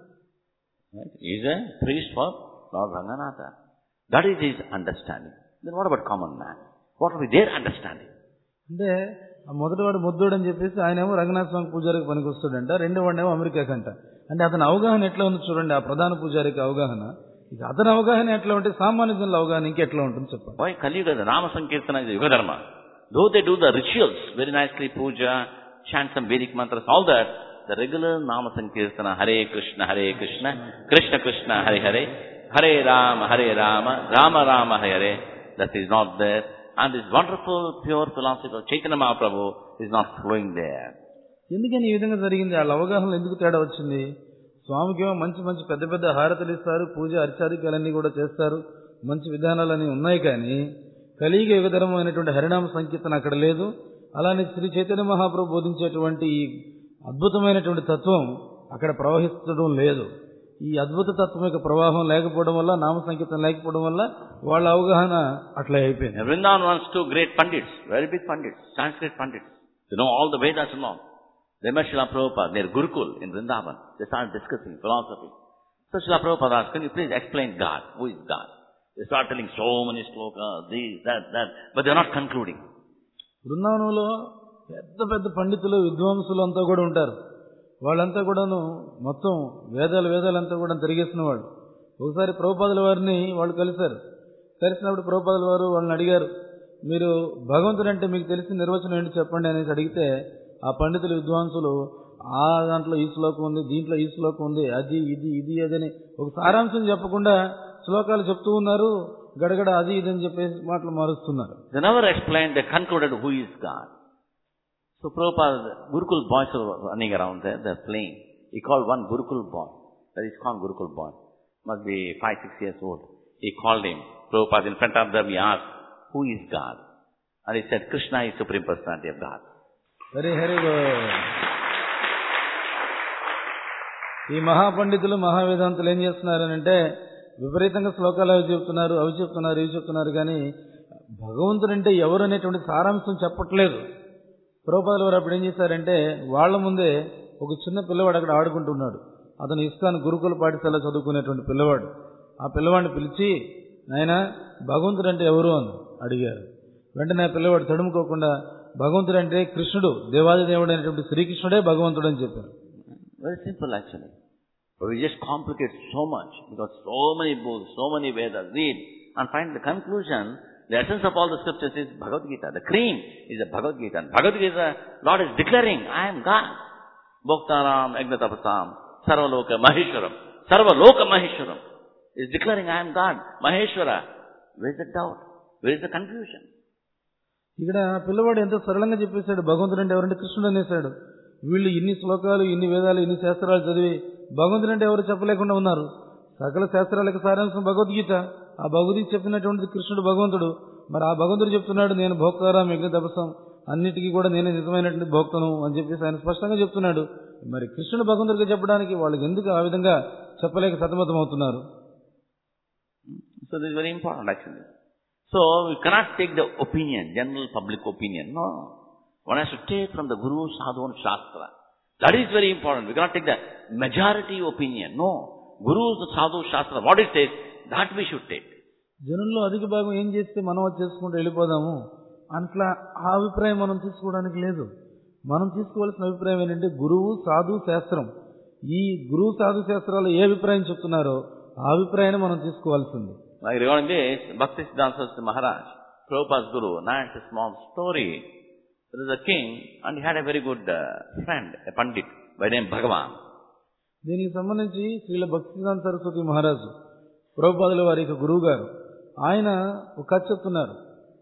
He's a priest for Lord Ranganatha. That is his understanding. Then what about common man? What will be their understanding? అంటే ఆ మొదటివాడు ముద్దోడు అని చెప్పేసి ఆయనేమో రంగనాథ స్వామి పూజారికి పనికి వస్తాడంట, రెండో వాడినేమో అమెరికాకంట. అంటే అతని అవగాహన ఎట్లా ఉంది చూడండి, ఆ ప్రధాన పూజారికి అవగాహన, ఇక అతని అవగాహన ఎట్లా ఉంటే సామాన్య జనుల అవగాహన ఇంకెట్లా ఉంటుంది చెప్పండి. Why Kaliyuga, the Nama Sankirtana is Yuga Dharma. Though they do the rituals, very nicely puja, chant some Vedic mantras, all that, the regular Nama Sankirtana, Hare Krishna, Krishna Krishna, Hare Hare, Hare Rama, Rama Rama, Hare Hare, that is not there. And this wonderful, pure philosophy of Chaitanya Mahaprabhu is not flowing there. ఎందుకని ఈ విధంగా జరిగింది, వాళ్ళ అవగాహనలో ఎందుకు తేడా వచ్చింది? స్వామికేమో మంచి పెద్ద పెద్ద హారతలు ఇస్తారు, పూజ అర్చాదికాలన్నీ కూడా చేస్తారు, మంచి విధానాలన్నీ ఉన్నాయి, కానీ కలియుగ యుగధర్మమైనటువంటి హరినామ సంకీర్తన అక్కడ లేదు. అలానే శ్రీ చైతన్య మహాప్రభు బోధించేటువంటి ఈ అద్భుతమైనటువంటి తత్వం అక్కడ ప్రవహిస్తడం లేదు. ఈ అద్భుత తత్వం యొక్క ప్రవాహం లేకపోవడం వల్ల, నామ సంకీర్తన లేకపోవడం వల్ల వాళ్ళ అవగాహన అట్లా అయిపోయింది. Vrindavan wants two great pandits, very big pandits, Sanskrit pandits. They know all the Vedas and all. They met Srila Prabhupada near Gurukul in Vrindavan. They started discussing philosophy. So Srila Prabhupada asked, can you please explain God? Who is God? They start telling so many slokas, this, that, but they are not concluding. బృందావనంలో పెద్ద పండితులు విద్వాంసులు అంతా కూడా ఉంటారు. వాళ్ళంతా కూడాను మొత్తం వేదాలంతా కూడా తిరిగేసిన వాళ్ళు. ఒకసారి ప్రభుపాదుల వారిని వాళ్ళు కలిసినప్పుడు ప్రభుపాదుల వారు వాళ్ళని అడిగారు, మీరు భగవంతుడు అంటే మీకు తెలిసిన నిర్వచనం ఏంటి చెప్పండి అనేసి అడిగితే, ఆ పండితులు విద్వాంసులు ఆ దాంట్లో ఈ శ్లోకం ఉంది, దీంట్లో ఈ శ్లోకం ఉంది, అది ఇది అదని ఒక సారాంశం చెప్పకుండా శ్లోకాలు చెప్తూ ఉన్నారు, గడగడ అది ఇది అని చెప్పేసి మాటలు మారుస్తున్నారు. They never explained, they concluded who is God. So Prabhupada, Gurukul boys are running around there, they're playing. He called one Gurukul boy, that is called Gurukul boy, must be 5-6 years old. He called him. Prabhupada in front of them, he asked, who is God? And he said, Krishna is Supreme Personality of God. Very good. ఈ మహాపండితులు మహావేదాంతులు ఏం చేస్తున్నారనంటే విపరీతంగా శ్లోకాలు అవి చెప్తున్నారు కానీ భగవంతుడంటే ఎవరు అనేటువంటి సారాంశం చెప్పట్లేదు. ప్రభుపాదుల వారు అప్పుడు ఏం చేశారంటే, వాళ్ళ ముందే ఒక చిన్న పిల్లవాడు అక్కడ ఆడుకుంటున్నాడు. అతను ఇస్కాన్ గురుకుల పాఠశాల చదువుకునేటువంటి పిల్లవాడు. ఆ పిల్లవాడిని పిలిచి, నాయనా భగవంతుడంటే ఎవరు అని అడిగారు. వెంటనే ఆ పిల్లవాడు తడుముకోకుండా, భగవంతుడంటే కృష్ణుడు, దేవాది దేవుడు అనేటువంటి శ్రీకృష్ణుడే భగవంతుడు అని చెప్పారు. Very simple actually. But we just complicate so much because so many books, so many Vedas, read and find the conclusion. The essence of all the scriptures is Bhagavad Gita. The cream is the Bhagavad Gita. And Bhagavad Gita, Lord is declaring, I am God. Bhoktaram, Agnatapasam, Sarvaloka Maheshwaram. Is declaring, I am God, Maheshwara. Where is the doubt? Where is the confusion? ఇక్కడ పిల్లవాడు ఎంతో సరళంగా చెప్పేశాడు, భగవంతుడు అంటే ఎవరంటే కృష్ణుడు అనేసాడు. వీళ్ళు ఇన్ని శ్లోకాలు, ఇన్ని వేదాలు, ఇన్ని శాస్త్రాలు చదివి భగవంతుడు అంటే ఎవరు చెప్పలేకుండా ఉన్నారు. సకల శాస్త్రాలకు సారాంశం భగవద్గీత. ఆ భగవద్గీత చెప్పినటువంటిది కృష్ణుడు భగవంతుడు. మరి ఆ భగవంతుడు చెప్తున్నాడు, నేను భోక్తారాం యజ్ఞ తపస్సం, అన్నిటికీ కూడా నేనే నిజమైనటువంటి భోక్తను అని చెప్పేసి ఆయన స్పష్టంగా చెప్తున్నాడు. మరి కృష్ణుడు భగవంతుడిగా చెప్పడానికి వాళ్ళకి ఎందుకు ఆ విధంగా చెప్పలేక సతమతం అవుతున్నారు? So this is very important actually. So we cannot take the opinion, general public opinion. No. One has to take from the Guru, Sadhu and Shastra. That is very important. We cannot take the majority opinion. No. Guru, Sadhu, Shastra, what it says, that we should take. జనుల్లో అధిక భాగం ఏం చేస్తే మనం అది చేసుకుంటూ వెళ్ళిపోదాము అట్లా ఆ అభిప్రాయం మనం తీసుకోవడానికి లేదు. మనం తీసుకోవాల్సిన అభిప్రాయం ఏంటంటే గురువు సాధు శాస్త్రం. ఈ గురువు సాధు శాస్త్రాలు ఏ అభిప్రాయం చెప్తున్నారో ఆ అభిప్రాయాన్ని మనం తీసుకోవాల్సింది. Like regarding this, Bhaktisiddhanta Saraswati Maharaj, Prabhupada's guru, now it's a small story. There was a king and he had a very good friend, a pandit by name Bhagavan. దీనికి సంబంధించి శ్రీల భక్తిసిద్ధాంత సరస్వతి మహారాజు ప్రభుపాదుల వారి గురువు గారు ఆయన ఒక కథ చెప్తున్నారు.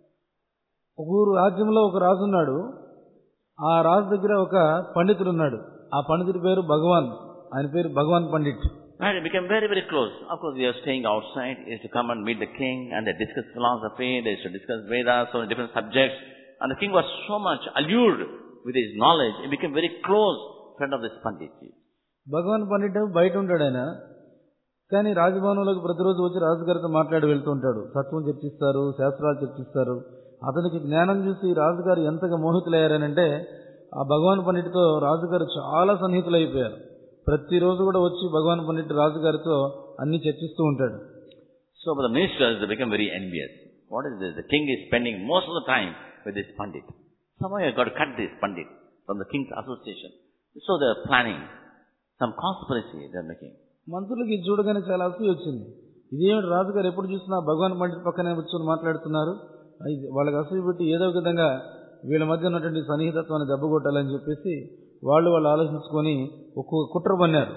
ఒక ఊరు రాజ్యంలో ఒక రాజు ఉన్నాడు. ఆ రాజు దగ్గర ఒక పండితుడు ఉన్నాడు. ఆ పండితుడి పేరు భగవాన్. ఆయన పేరు భగవాన్ Pandit. And they became very, very close. Of course, they are staying outside. He used to come and meet the king and they discuss philosophy. They used to discuss Vedas, so many different subjects. And the king was so much allured with his knowledge. He became very close friend of this pandit. భగవాన్ పండిట్ బయట ఉంటాడు ఆయన. కానీ రాజభవనంలోకి ప్రతిరోజు వచ్చి రాజుగారితో మాట్లాడి వెళ్తూ ఉంటాడు. తత్వం చర్చిస్తారు, శాస్త్రాలు చర్చిస్తారు. అతనికి జ్ఞానం చూసి రాజుగారు ఎంతగా మోహితులయ్యారనంటే ఆ భగవాన్ పండిట్తో రాజుగారు చాలా సన్నిహితులైపోయారు. ప్రతిరోజు కూడా వచ్చి భగవాన్ పండిట్ రాజుగారితో అన్ని చర్చిస్తూ ఉంటాడు. So for the ministers, they become very envious. What is this? The king is spending most of the time with this pandit. Somehow you have got to cut this pandit from the king's association. So they are planning some conspiracy they are making. మంత్రులకి చూడగానే చాలా అసూయ వచ్చింది. ఇదేమిటి రాజుగారు ఎప్పుడు చూసినా భగవాన్ పండిట్ పక్కనే కూర్చొని మాట్లాడుతున్నారు. వాళ్ళకి అసూయ పెట్టి ఏదో విధంగా వీళ్ళ మధ్య ఉన్నటువంటి సన్నిహితత్వాన్ని దెబ్బకొట్టాలని చెప్పేసి వాళ్ళు ఆలోచించుకొని ఒక్కొక్క కుట్ర పన్నారు.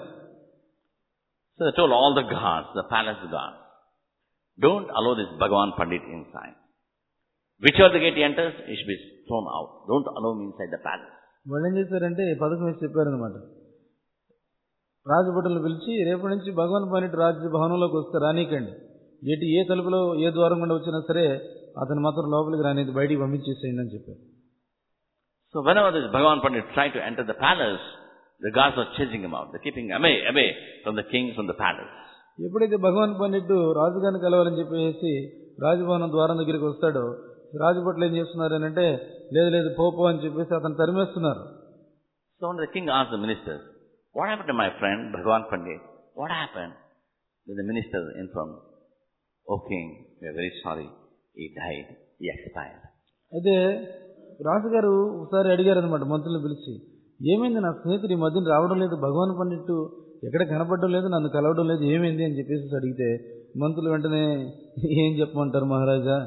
So they told all the guards, the palace guards, don't allow this Bhagavan Pandit inside. Whichever the gate he enters, he should be thrown out. Don't allow him inside the palace. వాళ్ళు ఏం చేశారంటే పథకం వేసి చెప్పారనమాట. రాజభటులను పిలిచి రేపటి నుంచి భగవాన్ పండిట్ రాజభవనంలోకి వస్తే రానీకండి. ఏ తలుపులో ఏ ద్వారం గుండా వచ్చినా సరే అతను మాత్రం లోపలికి రానిది, బయటికి పంపించేసేయండి అని చెప్పారు. So whenever this Bhagavan Pandit tried to enter the palace, the guards were chasing him out. They keep him away from the king, from the palace. ఎప్పుడైతే భగవాన్ పండిట్ రాజుగారిని కలవాలని చెప్పేసి రాజభవనం ద్వారం దగ్గరికి వస్తాడో రాజభటులు ఏం చేస్తున్నారు అని అంటే లేదు పో అని చెప్పేసి అతను తరిమేస్తున్నారు. So when the king asked the ministers, what happened to my friend Bhagavan Pandit? What happened? Then the minister informed, "Oh king, we are very sorry. He died. He expired." అయితే రాజుగారు ఒకసారి అడిగారు అనమాట మంత్రులను పిలిచి, ఏమైంది నా స్నేహితుడు ఈ మధ్యన రావడం లేదు, భగవాన్ పండిట్ ఎక్కడ కనపడడం లేదు, నన్ను కలవడం లేదు, ఏమైంది అని చెప్పేసి అడిగితే మంత్రులు వెంటనే ఏం చెప్పమంటారు మహారాజా,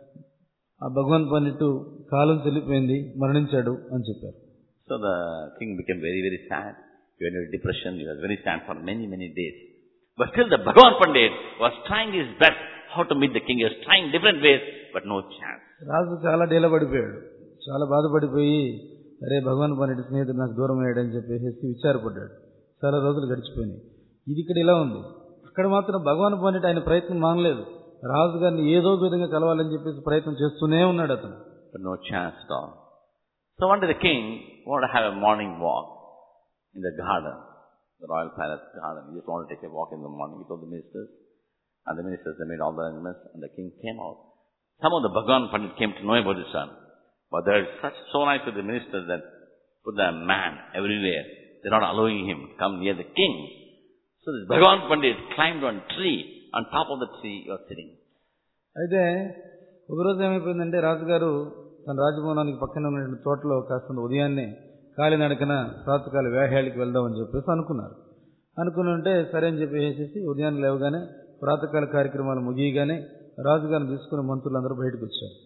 ఆ భగవాన్ పండిట్ కాలం చెల్లిపోయింది, మరణించాడు అని చెప్పారు. So the king became very, very sad. He went into depression. He was very sad for many, many days. But still the Bhagavan Pandit was trying his best how to meet the king. He was trying different ways, but no chance. రాజు చాలా డీలపడిపోయాడు, చాలా బాధపడిపోయి అరే భగవాన్ పండిట్ స్నేహితుడు నాకు దూరం అయ్యాడని చెప్పేసి విచారపడ్డాడు. చాలా రోజులు గడిచిపోయినాయి. ఇది ఇక్కడ ఇలా ఉంది. అక్కడ మాత్రం భగవాన్ పండిట్ ఆయన ప్రయత్నం మానలేదు. రాజుగారిని ఏదో విధంగా కలవాలని చెప్పేసి ప్రయత్నం చేస్తూనే ఉన్నాడు అతను. But no chance at all. So one day the king wanted to have a morning walk in the garden, the royal palace garden. He just wanted to take a walk in the morning. He told the ministers, and the ministers, they made all the arrangements, and the king came out. Some of the Bhagavan Pandit came to know about his son. But they are so nice with the ministers that put the man everywhere. They are not allowing him to come near the king. So this Bhagavan Pandit climbed on a tree. On top of the tree he was sitting. అయితే ఒకరోజు ఏమైపోయిందంటే రాజుగారు తన రాజభవనానికి పక్కన ఉన్న తోటలో కాస్త ఉదయాన్నే కాలినడకన ప్రాతకాల వ్యాహ్యాలకి వెళ్దామని చెప్పేసి అనుకుని ఉంటే సరే అని చెప్పేసి ఉదయాన్నే లేవగానే ప్రాతకాల కార్యక్రమాలు ముగియగానే రాజుగారిని తీసుకుని మంత్రులందరూ బయటకు వచ్చారు.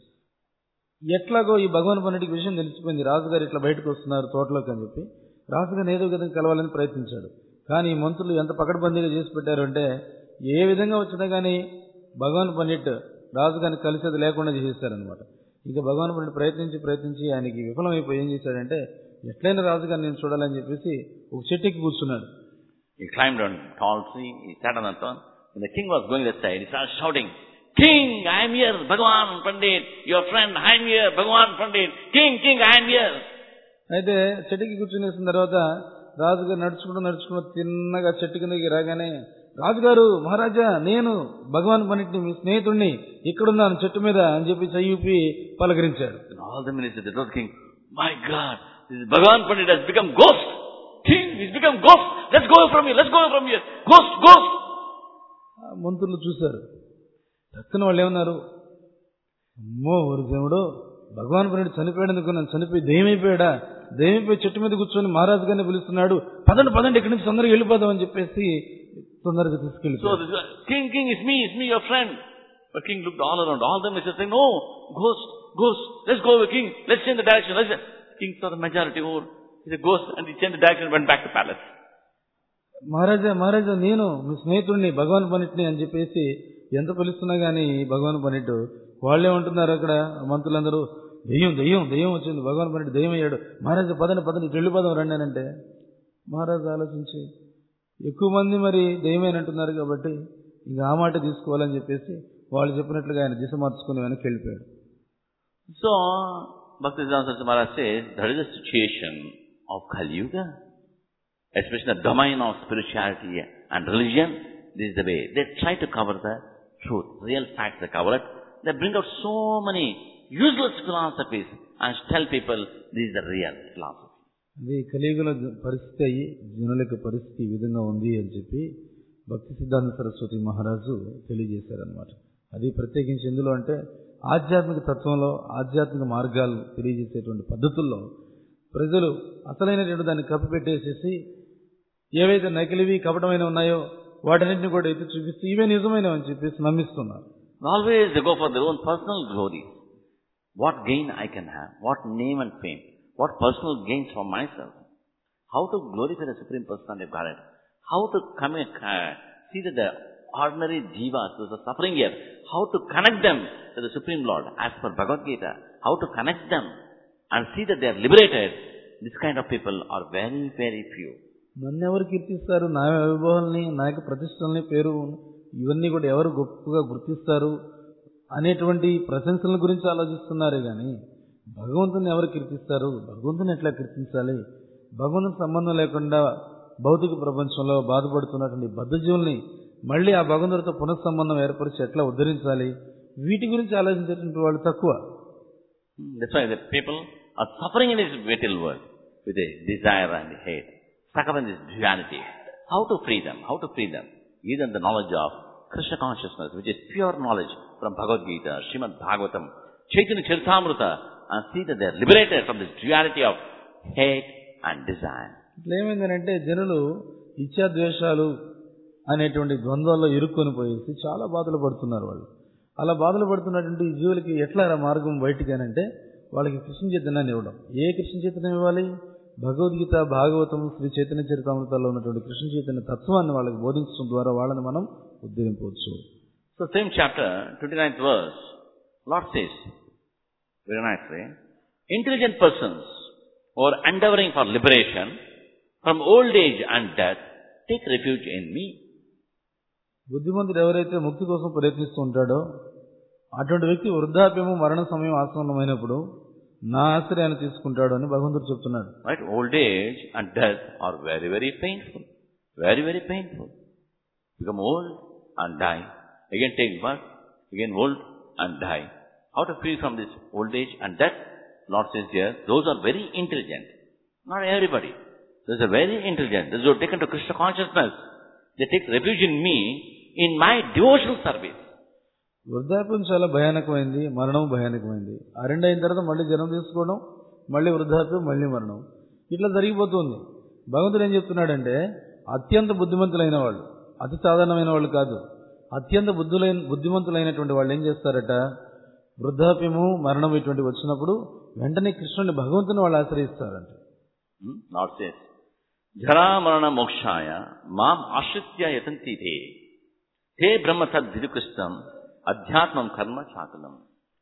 ఎట్లాగో ఈ భగవాన్ పండిట్కి విషయం తెలిసిపోయింది, రాజుగారు ఇట్లా బయటకు వస్తున్నారు తోటలోకి అని చెప్పి రాజుగారిని ఏదో విధంగా కలవాలని ప్రయత్నించాడు. కానీ ఈ మంత్రులు ఎంత పకడ్బందీగా చేసి పెట్టారు అంటే ఏ విధంగా వచ్చినా కానీ భగవాన్ పండిట్ రాజుగారిని కలిసేది లేకుండా చేసేస్తారనమాట. ఇంకా భగవాన్ పండిట్ ప్రయత్నించి ఆయనకి విఫలమైపోయి ఏం చేశాడంటే ఎట్లయినా రాజుగారిని నేను చూడాలని చెప్పేసి ఒక చెట్టుకి కూర్చున్నాడు. He climbed on a tall tree. He sat on the throne. When the king was going that side, he started shouting, "King, I am here, Bhagavan Pandit, your friend, I am here, Bhagavan Pandit, King, I am here." అయితే చెట్టుకి కూర్చునేసిన తర్వాత రాజుగారు నడుచుకుంటూ తిన్నగా చెట్టు కిందకి రాగానే, రాజుగారు, మహారాజా, నేను భగవాన్ పండిట్ని మీ స్నేహితుడిని, ఇక్కడున్నాను చెట్టు మీద అని చెప్పి చెయ్యూపి పలకరించాడు. All the ministers, they told the king, "My God, this Bhagavan Pandit has become ghost. King, he's become ghost. Let's go from here. Ghost. మంత్రులు చూశారు, చక్కని వాళ్ళు ఏమన్నారు, అమ్మో ఊరు దేవుడు భగవాన్ పనుడు చనిపోయాడు అనుకున్నాను, చనిపోయి దెయ్యమైపోయాడా, దెయ్యమైపోయి చెట్టు మీద కూర్చొని మహారాజు గారిని పిలుస్తున్నాడు, పదండి పదండి ఇక్కడి నుంచి తొందరగా వెళ్ళిపోదాం అని చెప్పేసి తొందరగా తీసుకెళ్ళి. So this king, it's me, your friend. The king looked all around, all them were saying, no, ghost, let's go, king, let's change the direction. King saw the majority, he's a ghost, and he changed the direction and went back to palace. మహారాజా నేను మీ స్నేహితుడిని భగవాన్ పండిట్ని అని చెప్పేసి ఎంత పిలుస్తున్నా గానీ భగవాన్ పండిట్ వాళ్ళే ఉంటున్నారు అక్కడ. మంత్రులందరూ దెయ్యం వచ్చింది, భగవాన్ పండిట్ దెయ్యం అయ్యాడు, మహారాజా పదని ఇటు వెళ్ళిపోదాం రండి అని అంటే మహారాజు ఆలోచించి ఎక్కువ మంది మరి దెయ్యమేనంటున్నారు కాబట్టి ఇంకా ఆ మాట తీసుకోవాలని చెప్పేసి వాళ్ళు చెప్పినట్లుగా ఆయన దిశ మార్చుకుని వెనక్కి వెళ్ళిపోయాడు. So Bhaktisiddhanta Saraswati Maharaj says that is the situation of Kali Yuga, especially the domain of spirituality and religion. This is the way they try to cover the truth, real facts they cover it. They bring out so many useless philosophies and tell people this is the real philosophy. అది కలియుగల పరిస్థితి అయ్యి జనుల యొక్క పరిస్థితి ఈ విధంగా ఉంది అని చెప్పి భక్తి సిద్ధాంత సరస్వతి మహారాజు తెలియజేశారనమాట. అది ప్రత్యేకించి ఎందులో అంటే ఆధ్యాత్మిక తత్వంలో, ఆధ్యాత్మిక మార్గాలు తెలియజేసేటువంటి పద్ధతుల్లో ప్రజలు అసలైనటువంటి దాన్ని కప్పిపెట్టేసేసి ఏవైతే నకిలివి కపటమైన ఉన్నాయో వాటన్నింటినీ కూడా ఎత్తి చూపిస్తూ ఇవే నిజమైనవి అని చెప్పేసి నమ్మిస్తున్నారు. Always they go for their own personal glory. What gain I can have, what name and fame, what personal gains for myself. How to glorify the Supreme Personality of Godhead. How to see that the ordinary jivas who are suffering here, how to connect them to the Supreme Lord as per Bhagavad Gita. How to connect them and see that they are liberated. This kind of people are very, very few. నన్ను ఎవరు కీర్తిస్తారు, నా వైభవాల్ని, నా యొక్క ప్రతిష్టల్ని, పేరు ఇవన్నీ కూడా ఎవరు గొప్పగా గుర్తిస్తారు అనేటువంటి ప్రశంసల గురించి ఆలోచిస్తున్నారే కానీ భగవంతుని ఎవరు కీర్తిస్తారు, భగవంతుని ఎట్లా కీర్తించాలి, భగవంతుని సంబంధం లేకుండా భౌతిక ప్రపంచంలో బాధపడుతున్నటువంటి బద్ధజీవుల్ని మళ్ళీ ఆ భగవంతుడితో పునఃసంబంధం ఏర్పరిచి ఎట్లా ఉద్ధరించాలి, వీటి గురించి ఆలోచించేటువంటి వాళ్ళు తక్కువ. That's why the people are suffering in this material world with a desire and hate, stuck up in this duality. How to free them? Either the knowledge of Krishna consciousness, which is pure knowledge from Bhagavad Gita, Srimad Bhagavatam, Chaitanya Charitamrita, and see that they are liberated from this duality of hate and desire. ఇట్లా ఏమైందంటే జనులు ఇచ్ఛాద్వేషాలు అనేటువంటి ద్వంద్వాల్లో ఇరుక్కొని పోయేసి చాలా బాధలు పడుతున్నారు. వాళ్ళు అలా బాధలు పడుతున్నటువంటి జీవులకి ఎట్లా మార్గం బయటికి అంటే వాళ్ళకి కృష్ణ చైతన్యాన్ని ఇవ్వడం. ఏ కృష్ణ చైతన్యం ఇవ్వాలి? భగవద్గీత, భాగవతం, శ్రీ చైతన్య చరితామృతాల్లో ఉన్నటువంటి కృష్ణ చైతన్య తత్వాన్ని వాళ్ళకి బోధించడం ద్వారా వాళ్ళని మనం ఉద్ధరించవచ్చు. So same chapter, 29th verse, Lord says, very nicely, intelligent persons who are endeavoring for liberation from old age and death take refuge in me. బుద్ధిమంతుడు ఎవరైతే ముక్తి కోసం ప్రయత్నిస్తూ ఉంటాడో అటువంటి వ్యక్తి వృద్ధాప్యము, మరణ సమయం ఆసన్నమైనప్పుడు నా ఆశ్రయాన్ని తీసుకుంటాడు అని భగవంతుడు చెప్తున్నాడు. Right? Old age and death are very, very painful. Very, very painful. Become old and die. Again take birth. Again old and die. How to free from this old age and death? Lord says here, those are very intelligent. Not everybody. Those are very intelligent. Those who are taken to Krishna consciousness. They take refuge in me, in my devotional service. వృద్ధాప్యం చాలా భయానకమైంది, మరణం భయానకమైంది. ఆ రెండు అయిన తర్వాత మళ్ళీ జన్మ తీసుకోవడం, మళ్ళీ వృద్ధాప్యం, మళ్ళీ మరణం, ఇట్లా జరిగిపోతుంది. భగవంతుడు ఏం చెప్తున్నాడంటే అత్యంత బుద్ధిమంతులైన వాళ్ళు, అతి సాధారణమైన వాళ్ళు కాదు, అత్యంత బుద్ధిమంతులైనటువంటి వాళ్ళు ఏం చేస్తారట, వృద్ధాప్యము, మరణం ఇటువంటి వచ్చినప్పుడు వెంటనే కృష్ణుని, భగవంతుని వాళ్ళు ఆశ్రయిస్తారంట. Lord says, జరా మరణ మోక్షాయ మాం ఆశ్రిత్య యతంతి తే బ్రహ్మ తద్విదుకృష్టం అధ్యాత్మం కర్మ చాకులం.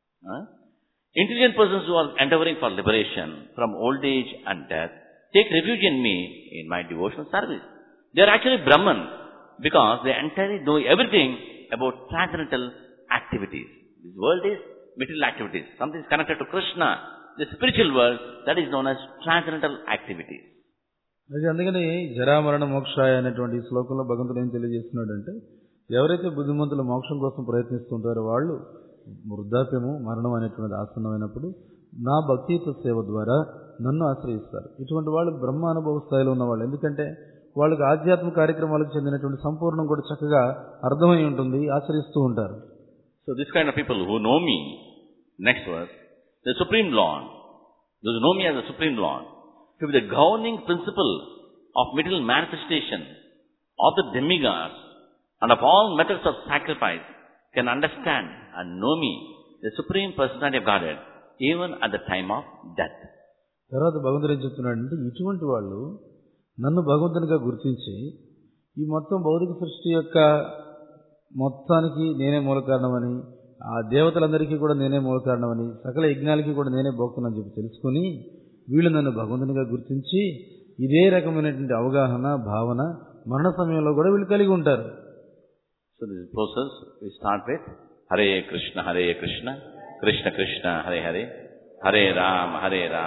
Intelligent persons who are endeavoring for liberation from old age and death take refuge in me in my devotional service. They are actually Brahman because they entirely know everything about transcendental activities. This world is material activities. Something is connected to Krishna. The spiritual world, that is known as transcendental activities. అది అందుకని జరామరణ మోక్షాయ అనేటువంటి శ్లోకంలో భగవంతుడు ఏం తెలియజేస్తున్నాడంటే ఎవరైతే బుద్ధిమంతులు మోక్షం కోసం ప్రయత్నిస్తుంటారో వాళ్ళు వృద్ధాప్యము, మరణం అనేటువంటిది ఆసన్నమైనప్పుడు నా భక్తియుత సేవ ద్వారా నన్ను ఆశ్రయిస్తారు. ఇటువంటి వాళ్ళు బ్రహ్మ అనుభవ స్థాయిలో ఉన్నవాళ్ళు. ఎందుకంటే వాళ్ళకి ఆధ్యాత్మిక కార్యక్రమాలకు చెందినటువంటి సంపూర్ణం కూడా చక్కగా అర్థమై ఉంటుంది, ఆచరిస్తూ ఉంటారు. So this kind of people who know me, next verse, the Supreme Lord, those who know me as the Supreme Lord, to be the governing principle of material manifestation of the demigods and of all methods of sacrifice, can understand and know me, the Supreme Personality of Godhead, even at the time of death. తర్వాత భగవంతుడు ఏం చెప్తున్నాడంటే, ఇటువంటి వాళ్ళు నన్ను భగవంతునిగా గుర్తించి ఈ మొత్తం భౌతిక సృష్టి యొక్క మొత్తానికి నేనే మూల కారణమని, ఆ దేవతలందరికీ కూడా నేనే మూల కారణమని, సకల యజ్ఞాలకి కూడా నేనే భోక్తనని చెప్పి తెలుసుకుని వీళ్ళు నన్ను భగవంతునిగా గుర్తించి ఇదే రకమైనటువంటి అవగాహన భావన మరణ సమయంలో కూడా వీళ్ళు కలిగి ఉంటారు. So this process we start with Hare Krishna, Krishna Krishna, Hare Hare, Hare Rama,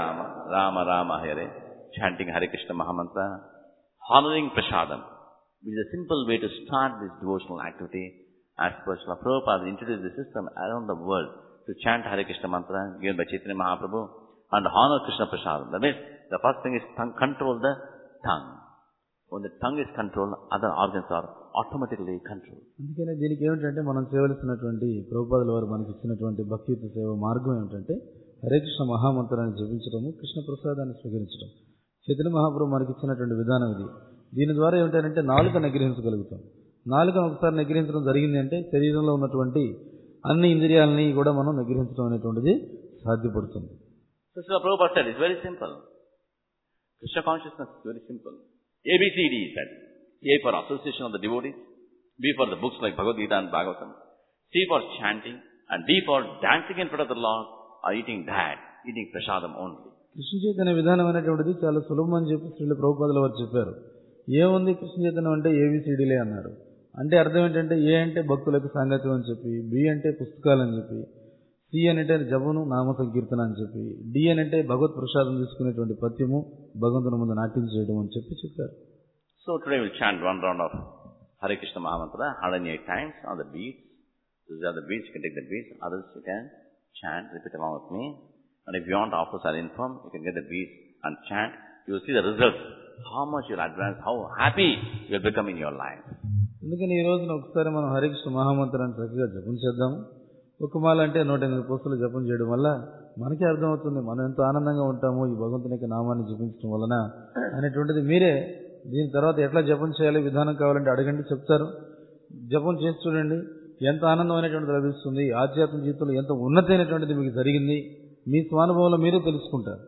Rama Rama, Hare, chanting Hare Krishna Mahamantra, honoring Prasadam, which is a simple way to start this devotional activity. As per Srila Prabhupada introduced the system around the world to chant Hare Krishna mantra given by Chaitanya Mahaprabhu and honor Krishna Prasadam. That means the first thing is control the tongue. When the tongue is controlled, other organs are automatically controlled. అందుకనే దీనికి ఏమిటంటే మనం చేయవలసినటువంటి ప్రభుపాదుల వారు మనకి ఇచ్చినటువంటి భక్తియుత సేవ మార్గం ఏమిటంటే హరే కృష్ణ మహామంత్రాన్ని జపించడము, కృష్ణ ప్రసాదాన్ని స్వీకరించడం. చైతన్య మహాప్రభు మనకి ఇచ్చినటువంటి విధానం ఇది. దీని ద్వారా ఏమిటంటే నాలుక నిగ్రహించగలుగుతాం. నాలుకను ఒకసారి నిగ్రహించడం జరిగింది అంటే శరీరంలో ఉన్నటువంటి అన్ని ఇంద్రియాలని కూడా మనం నిగ్రహించడం అనేటువంటిది సాధ్యపడుతుంది. So Srila Prabhupada said it's very simple. Krishna consciousness is very simple. ABCD he said. A for association of the devotees, B for the books like Bhagavad Gita and Bhagavatam, C for chanting, and D for dancing in front of the Lord or eating prasadam only. Krishna Chaitanya విధానం అనేటువంటిది చాలా సులభం అని చెప్పి శ్రీల ప్రభుపాదుల వారు చెప్పారు. ఏముంది కృష్ణ చైతన్యం అంటే ఏబిసిడీలే అన్నారు. అంటే అర్థం ఏంటంటే ఏ అంటే భక్తులకు సాంగత్యం అని చెప్పి, బి అంటే పుస్తకాలు అని చెప్పి, సి అంటే జపము నామ సంకీర్తన అని చెప్పి, డి అంటే భగవత్ ప్రసాదం తీసుకునేటువంటి పద్యము భగవంతుని ముందు నాట్యం చేయడం అని చెప్పారు. So today we'll chant one round of Hare Krishna Mahamantra 108 times on the beats. These are the beats, you can take the beats. Others you can chant, repeat along with me. And if you want, offers are informed, you can get the beats and chant. You will see the results. How much you'll advance, how happy you'll become in your life. అందుకని ఈ రోజున ఒకసారి మనం హరే కృష్ణ మహామంత్రాన్ని చక్కగా జపం చేద్దాం. ఒక మాల అంటే 108 పూసలు జపం చేయడం వల్ల మనకే అర్థమవుతుంది మనం ఎంత ఆనందంగా ఉంటామో ఈ భగవంతుని యొక్క నామాన్ని జపించడం వలన అనేటువంటిది. మీరే దీని తర్వాత ఎట్లా జపం చేయాలి విధానం కావాలంటే అడగండి, చెప్తారు. జపం చేసి చూడండి, ఎంత ఆనందం అనేటువంటిది లభిస్తుంది. ఆధ్యాత్మిక జీవితంలో ఎంత ఉన్నతి అయినటువంటిది మీకు జరిగింది, మీ స్వానుభవంలో మీరే తెలుసుకుంటారు.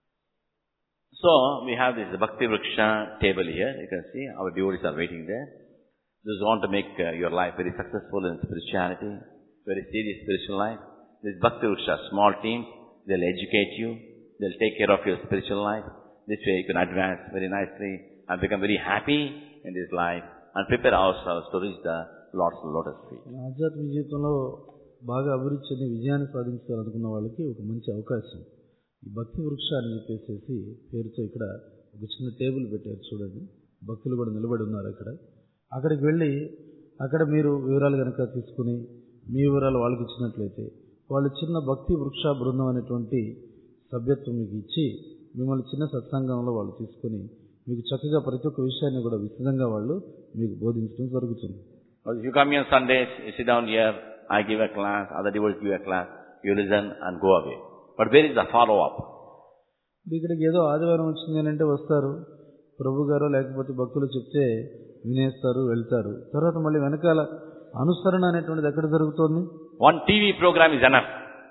So we have this Bhakti Vriksha table here. You can see our devotees are waiting there. Those who want to make your life very successful in spirituality, very serious spiritual life, this Bhakti Vriksha small team, they'll educate you, they'll take care of your spiritual life. This way you can advance very nicely and become very happy in this life and prepare ourselves to reach the Lord's lotus feet. ఆధ్యాత్మిక జీవితంలో బాగా అభివృద్ధి చెంది విజయాన్ని సాధించాలనుకున్న వాళ్ళకి ఒక మంచి అవకాశం. ఈ భక్తి వృక్ష అని చెప్పేసి పేరుతో ఇక్కడ ఒక చిన్న టేబుల్ పెట్టారు చూడండి. భక్తులు కూడా నిలబడి ఉన్నారు అక్కడ. అక్కడికి వెళ్ళి అక్కడ మీరు వివరాలు కనుక తీసుకుని మీ వివరాలు వాళ్ళకి ఇచ్చినట్లయితే వాళ్ళు చిన్న భక్తి వృక్ష బృందం అనేటువంటి సభ్యత్వం మీకు ఇచ్చి మిమ్మల్ని చిన్న సత్సంగంలో వాళ్ళు తీసుకుని మీకు చక్కగా ప్రతి ఒక్క విషయాన్ని కూడా విశదంగా వాళ్ళు మీకు బోధించడం జరుగుతుంది. You come here on Sundays, you sit down here, I give a class, other devotees give a class, you listen and go away. But where is the follow-up? ఇక్కడికి ఏదో ఆదివారం వచ్చింది అంటే వస్తారు, ప్రభు గారు లేకపోతే భక్తులు చెప్తే వినేస్తారు, వెళ్తారు. తర్వాత మళ్ళీ వెనకాల అనుసరణ అనేటువంటిది ఎక్కడ జరుగుతుంది? One TV program is enough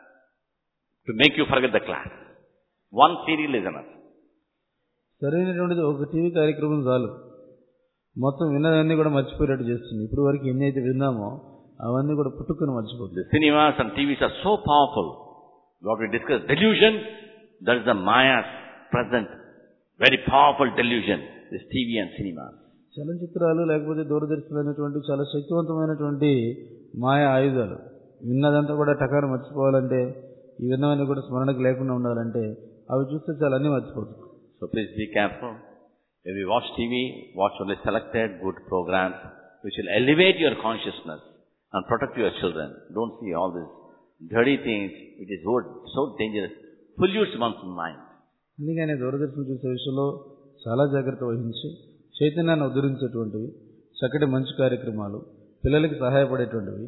to make you forget the class. One serial is enough. సరైనటువంటిది ఒక టీవీ కార్యక్రమం చాలు, మొత్తం విన్నదన్నీ కూడా మర్చిపోయేటట్టు చేస్తుంది. ఇప్పుడు వరకు ఎన్ని అయితే విన్నామో అవన్నీ కూడా పుట్టుకుని మర్చిపోతుంది. The cinemas and TVs are so powerful. What we discuss, delusion, that is the Maya's present, very powerful delusion, this TV and cinema. చలనచిత్రాలు లేకపోతే దూరదర్శనం అనేటువంటి చాలా శక్తివంతమైనటువంటి మాయా ఆయుధాలు. విన్నదంతా కూడా టకారం మర్చిపోవాలంటే, ఈ విన్నవన్నీ కూడా స్మరణకు లేకుండా ఉండాలంటే అవి చూస్తే చాలా అన్నీ మర్చిపోతుంది. So please be careful. If you watch TV, watch only selected good programs which will elevate your consciousness and protect your children. Don't see all these dirty things. It is so dangerous. Pollutes one's mind. అందుకనే దూరదర్శనం చూసే విషయంలో చాలా జాగ్రత్త వహించి చైతన్యాన్ని ఉద్ధరించేటువంటివి, చక్కటి మంచి కార్యక్రమాలు, పిల్లలకి సహాయపడేటువంటివి,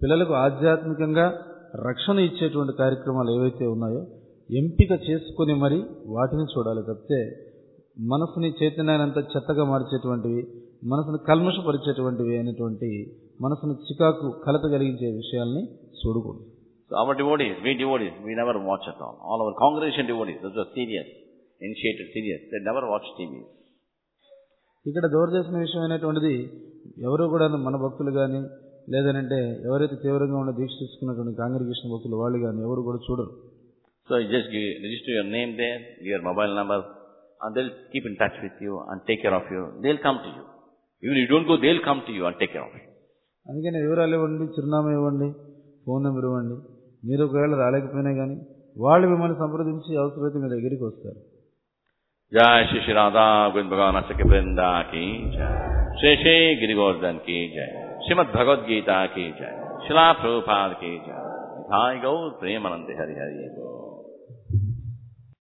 పిల్లలకు ఆధ్యాత్మికంగా రక్షణ ఇచ్చేటువంటి కార్యక్రమాలు ఏవైతే ఉన్నాయో ఎంపిక చేసుకుని మరి వాటిని చూడాలి తప్పితే మనసుని చైతన్యానంతా చెత్తగా మార్చేటువంటివి, మనసును కల్మషపరిచేటువంటివి అయినటువంటి, మనసును చికాకు కలత కలిగించే విషయాల్ని చూడకూడదు. So our devotees, we never watch at all. All our congregation devotees, those are serious, initiated serious, they never watch TV. ఇక్కడ దూరదర్శన విషయం అయినటువంటిది ఎవరు కూడా మన భక్తులు కానీ లేదనంటే ఎవరైతే తీవ్రంగా ఉన్న దీక్ష తీసుకున్నటువంటి కాంగ్రిగేషన్ భక్తులు వాళ్ళు కానీ ఎవరు కూడా చూడరు. So you just register your name there, your mobile number, and they'll keep in touch with you and take care of you. They'll come to you. Even if you don't go, they'll come to you and take care of you. అందుకని వివరాలు ఇవ్వండి, చిరునామా ఇవ్వండి, ఫోన్ నెంబర్ ఇవ్వండి. మీరు ఒకవేళ రాలేకపోయినా కానీ వాళ్ళు మిమ్మల్ని సంప్రదించి అవసరమైతే మీ దగ్గరికి వస్తారు. जय श्री श्री राधा गोविंद भगवान सखी वृंदा की जय, श्री श्री गिरि गोवर्धन की जय, श्रीमद् भगवद गीता की जय, श्रीला प्रभुपाद की जय, हाय गौर प्रेमानंद हरि हरि.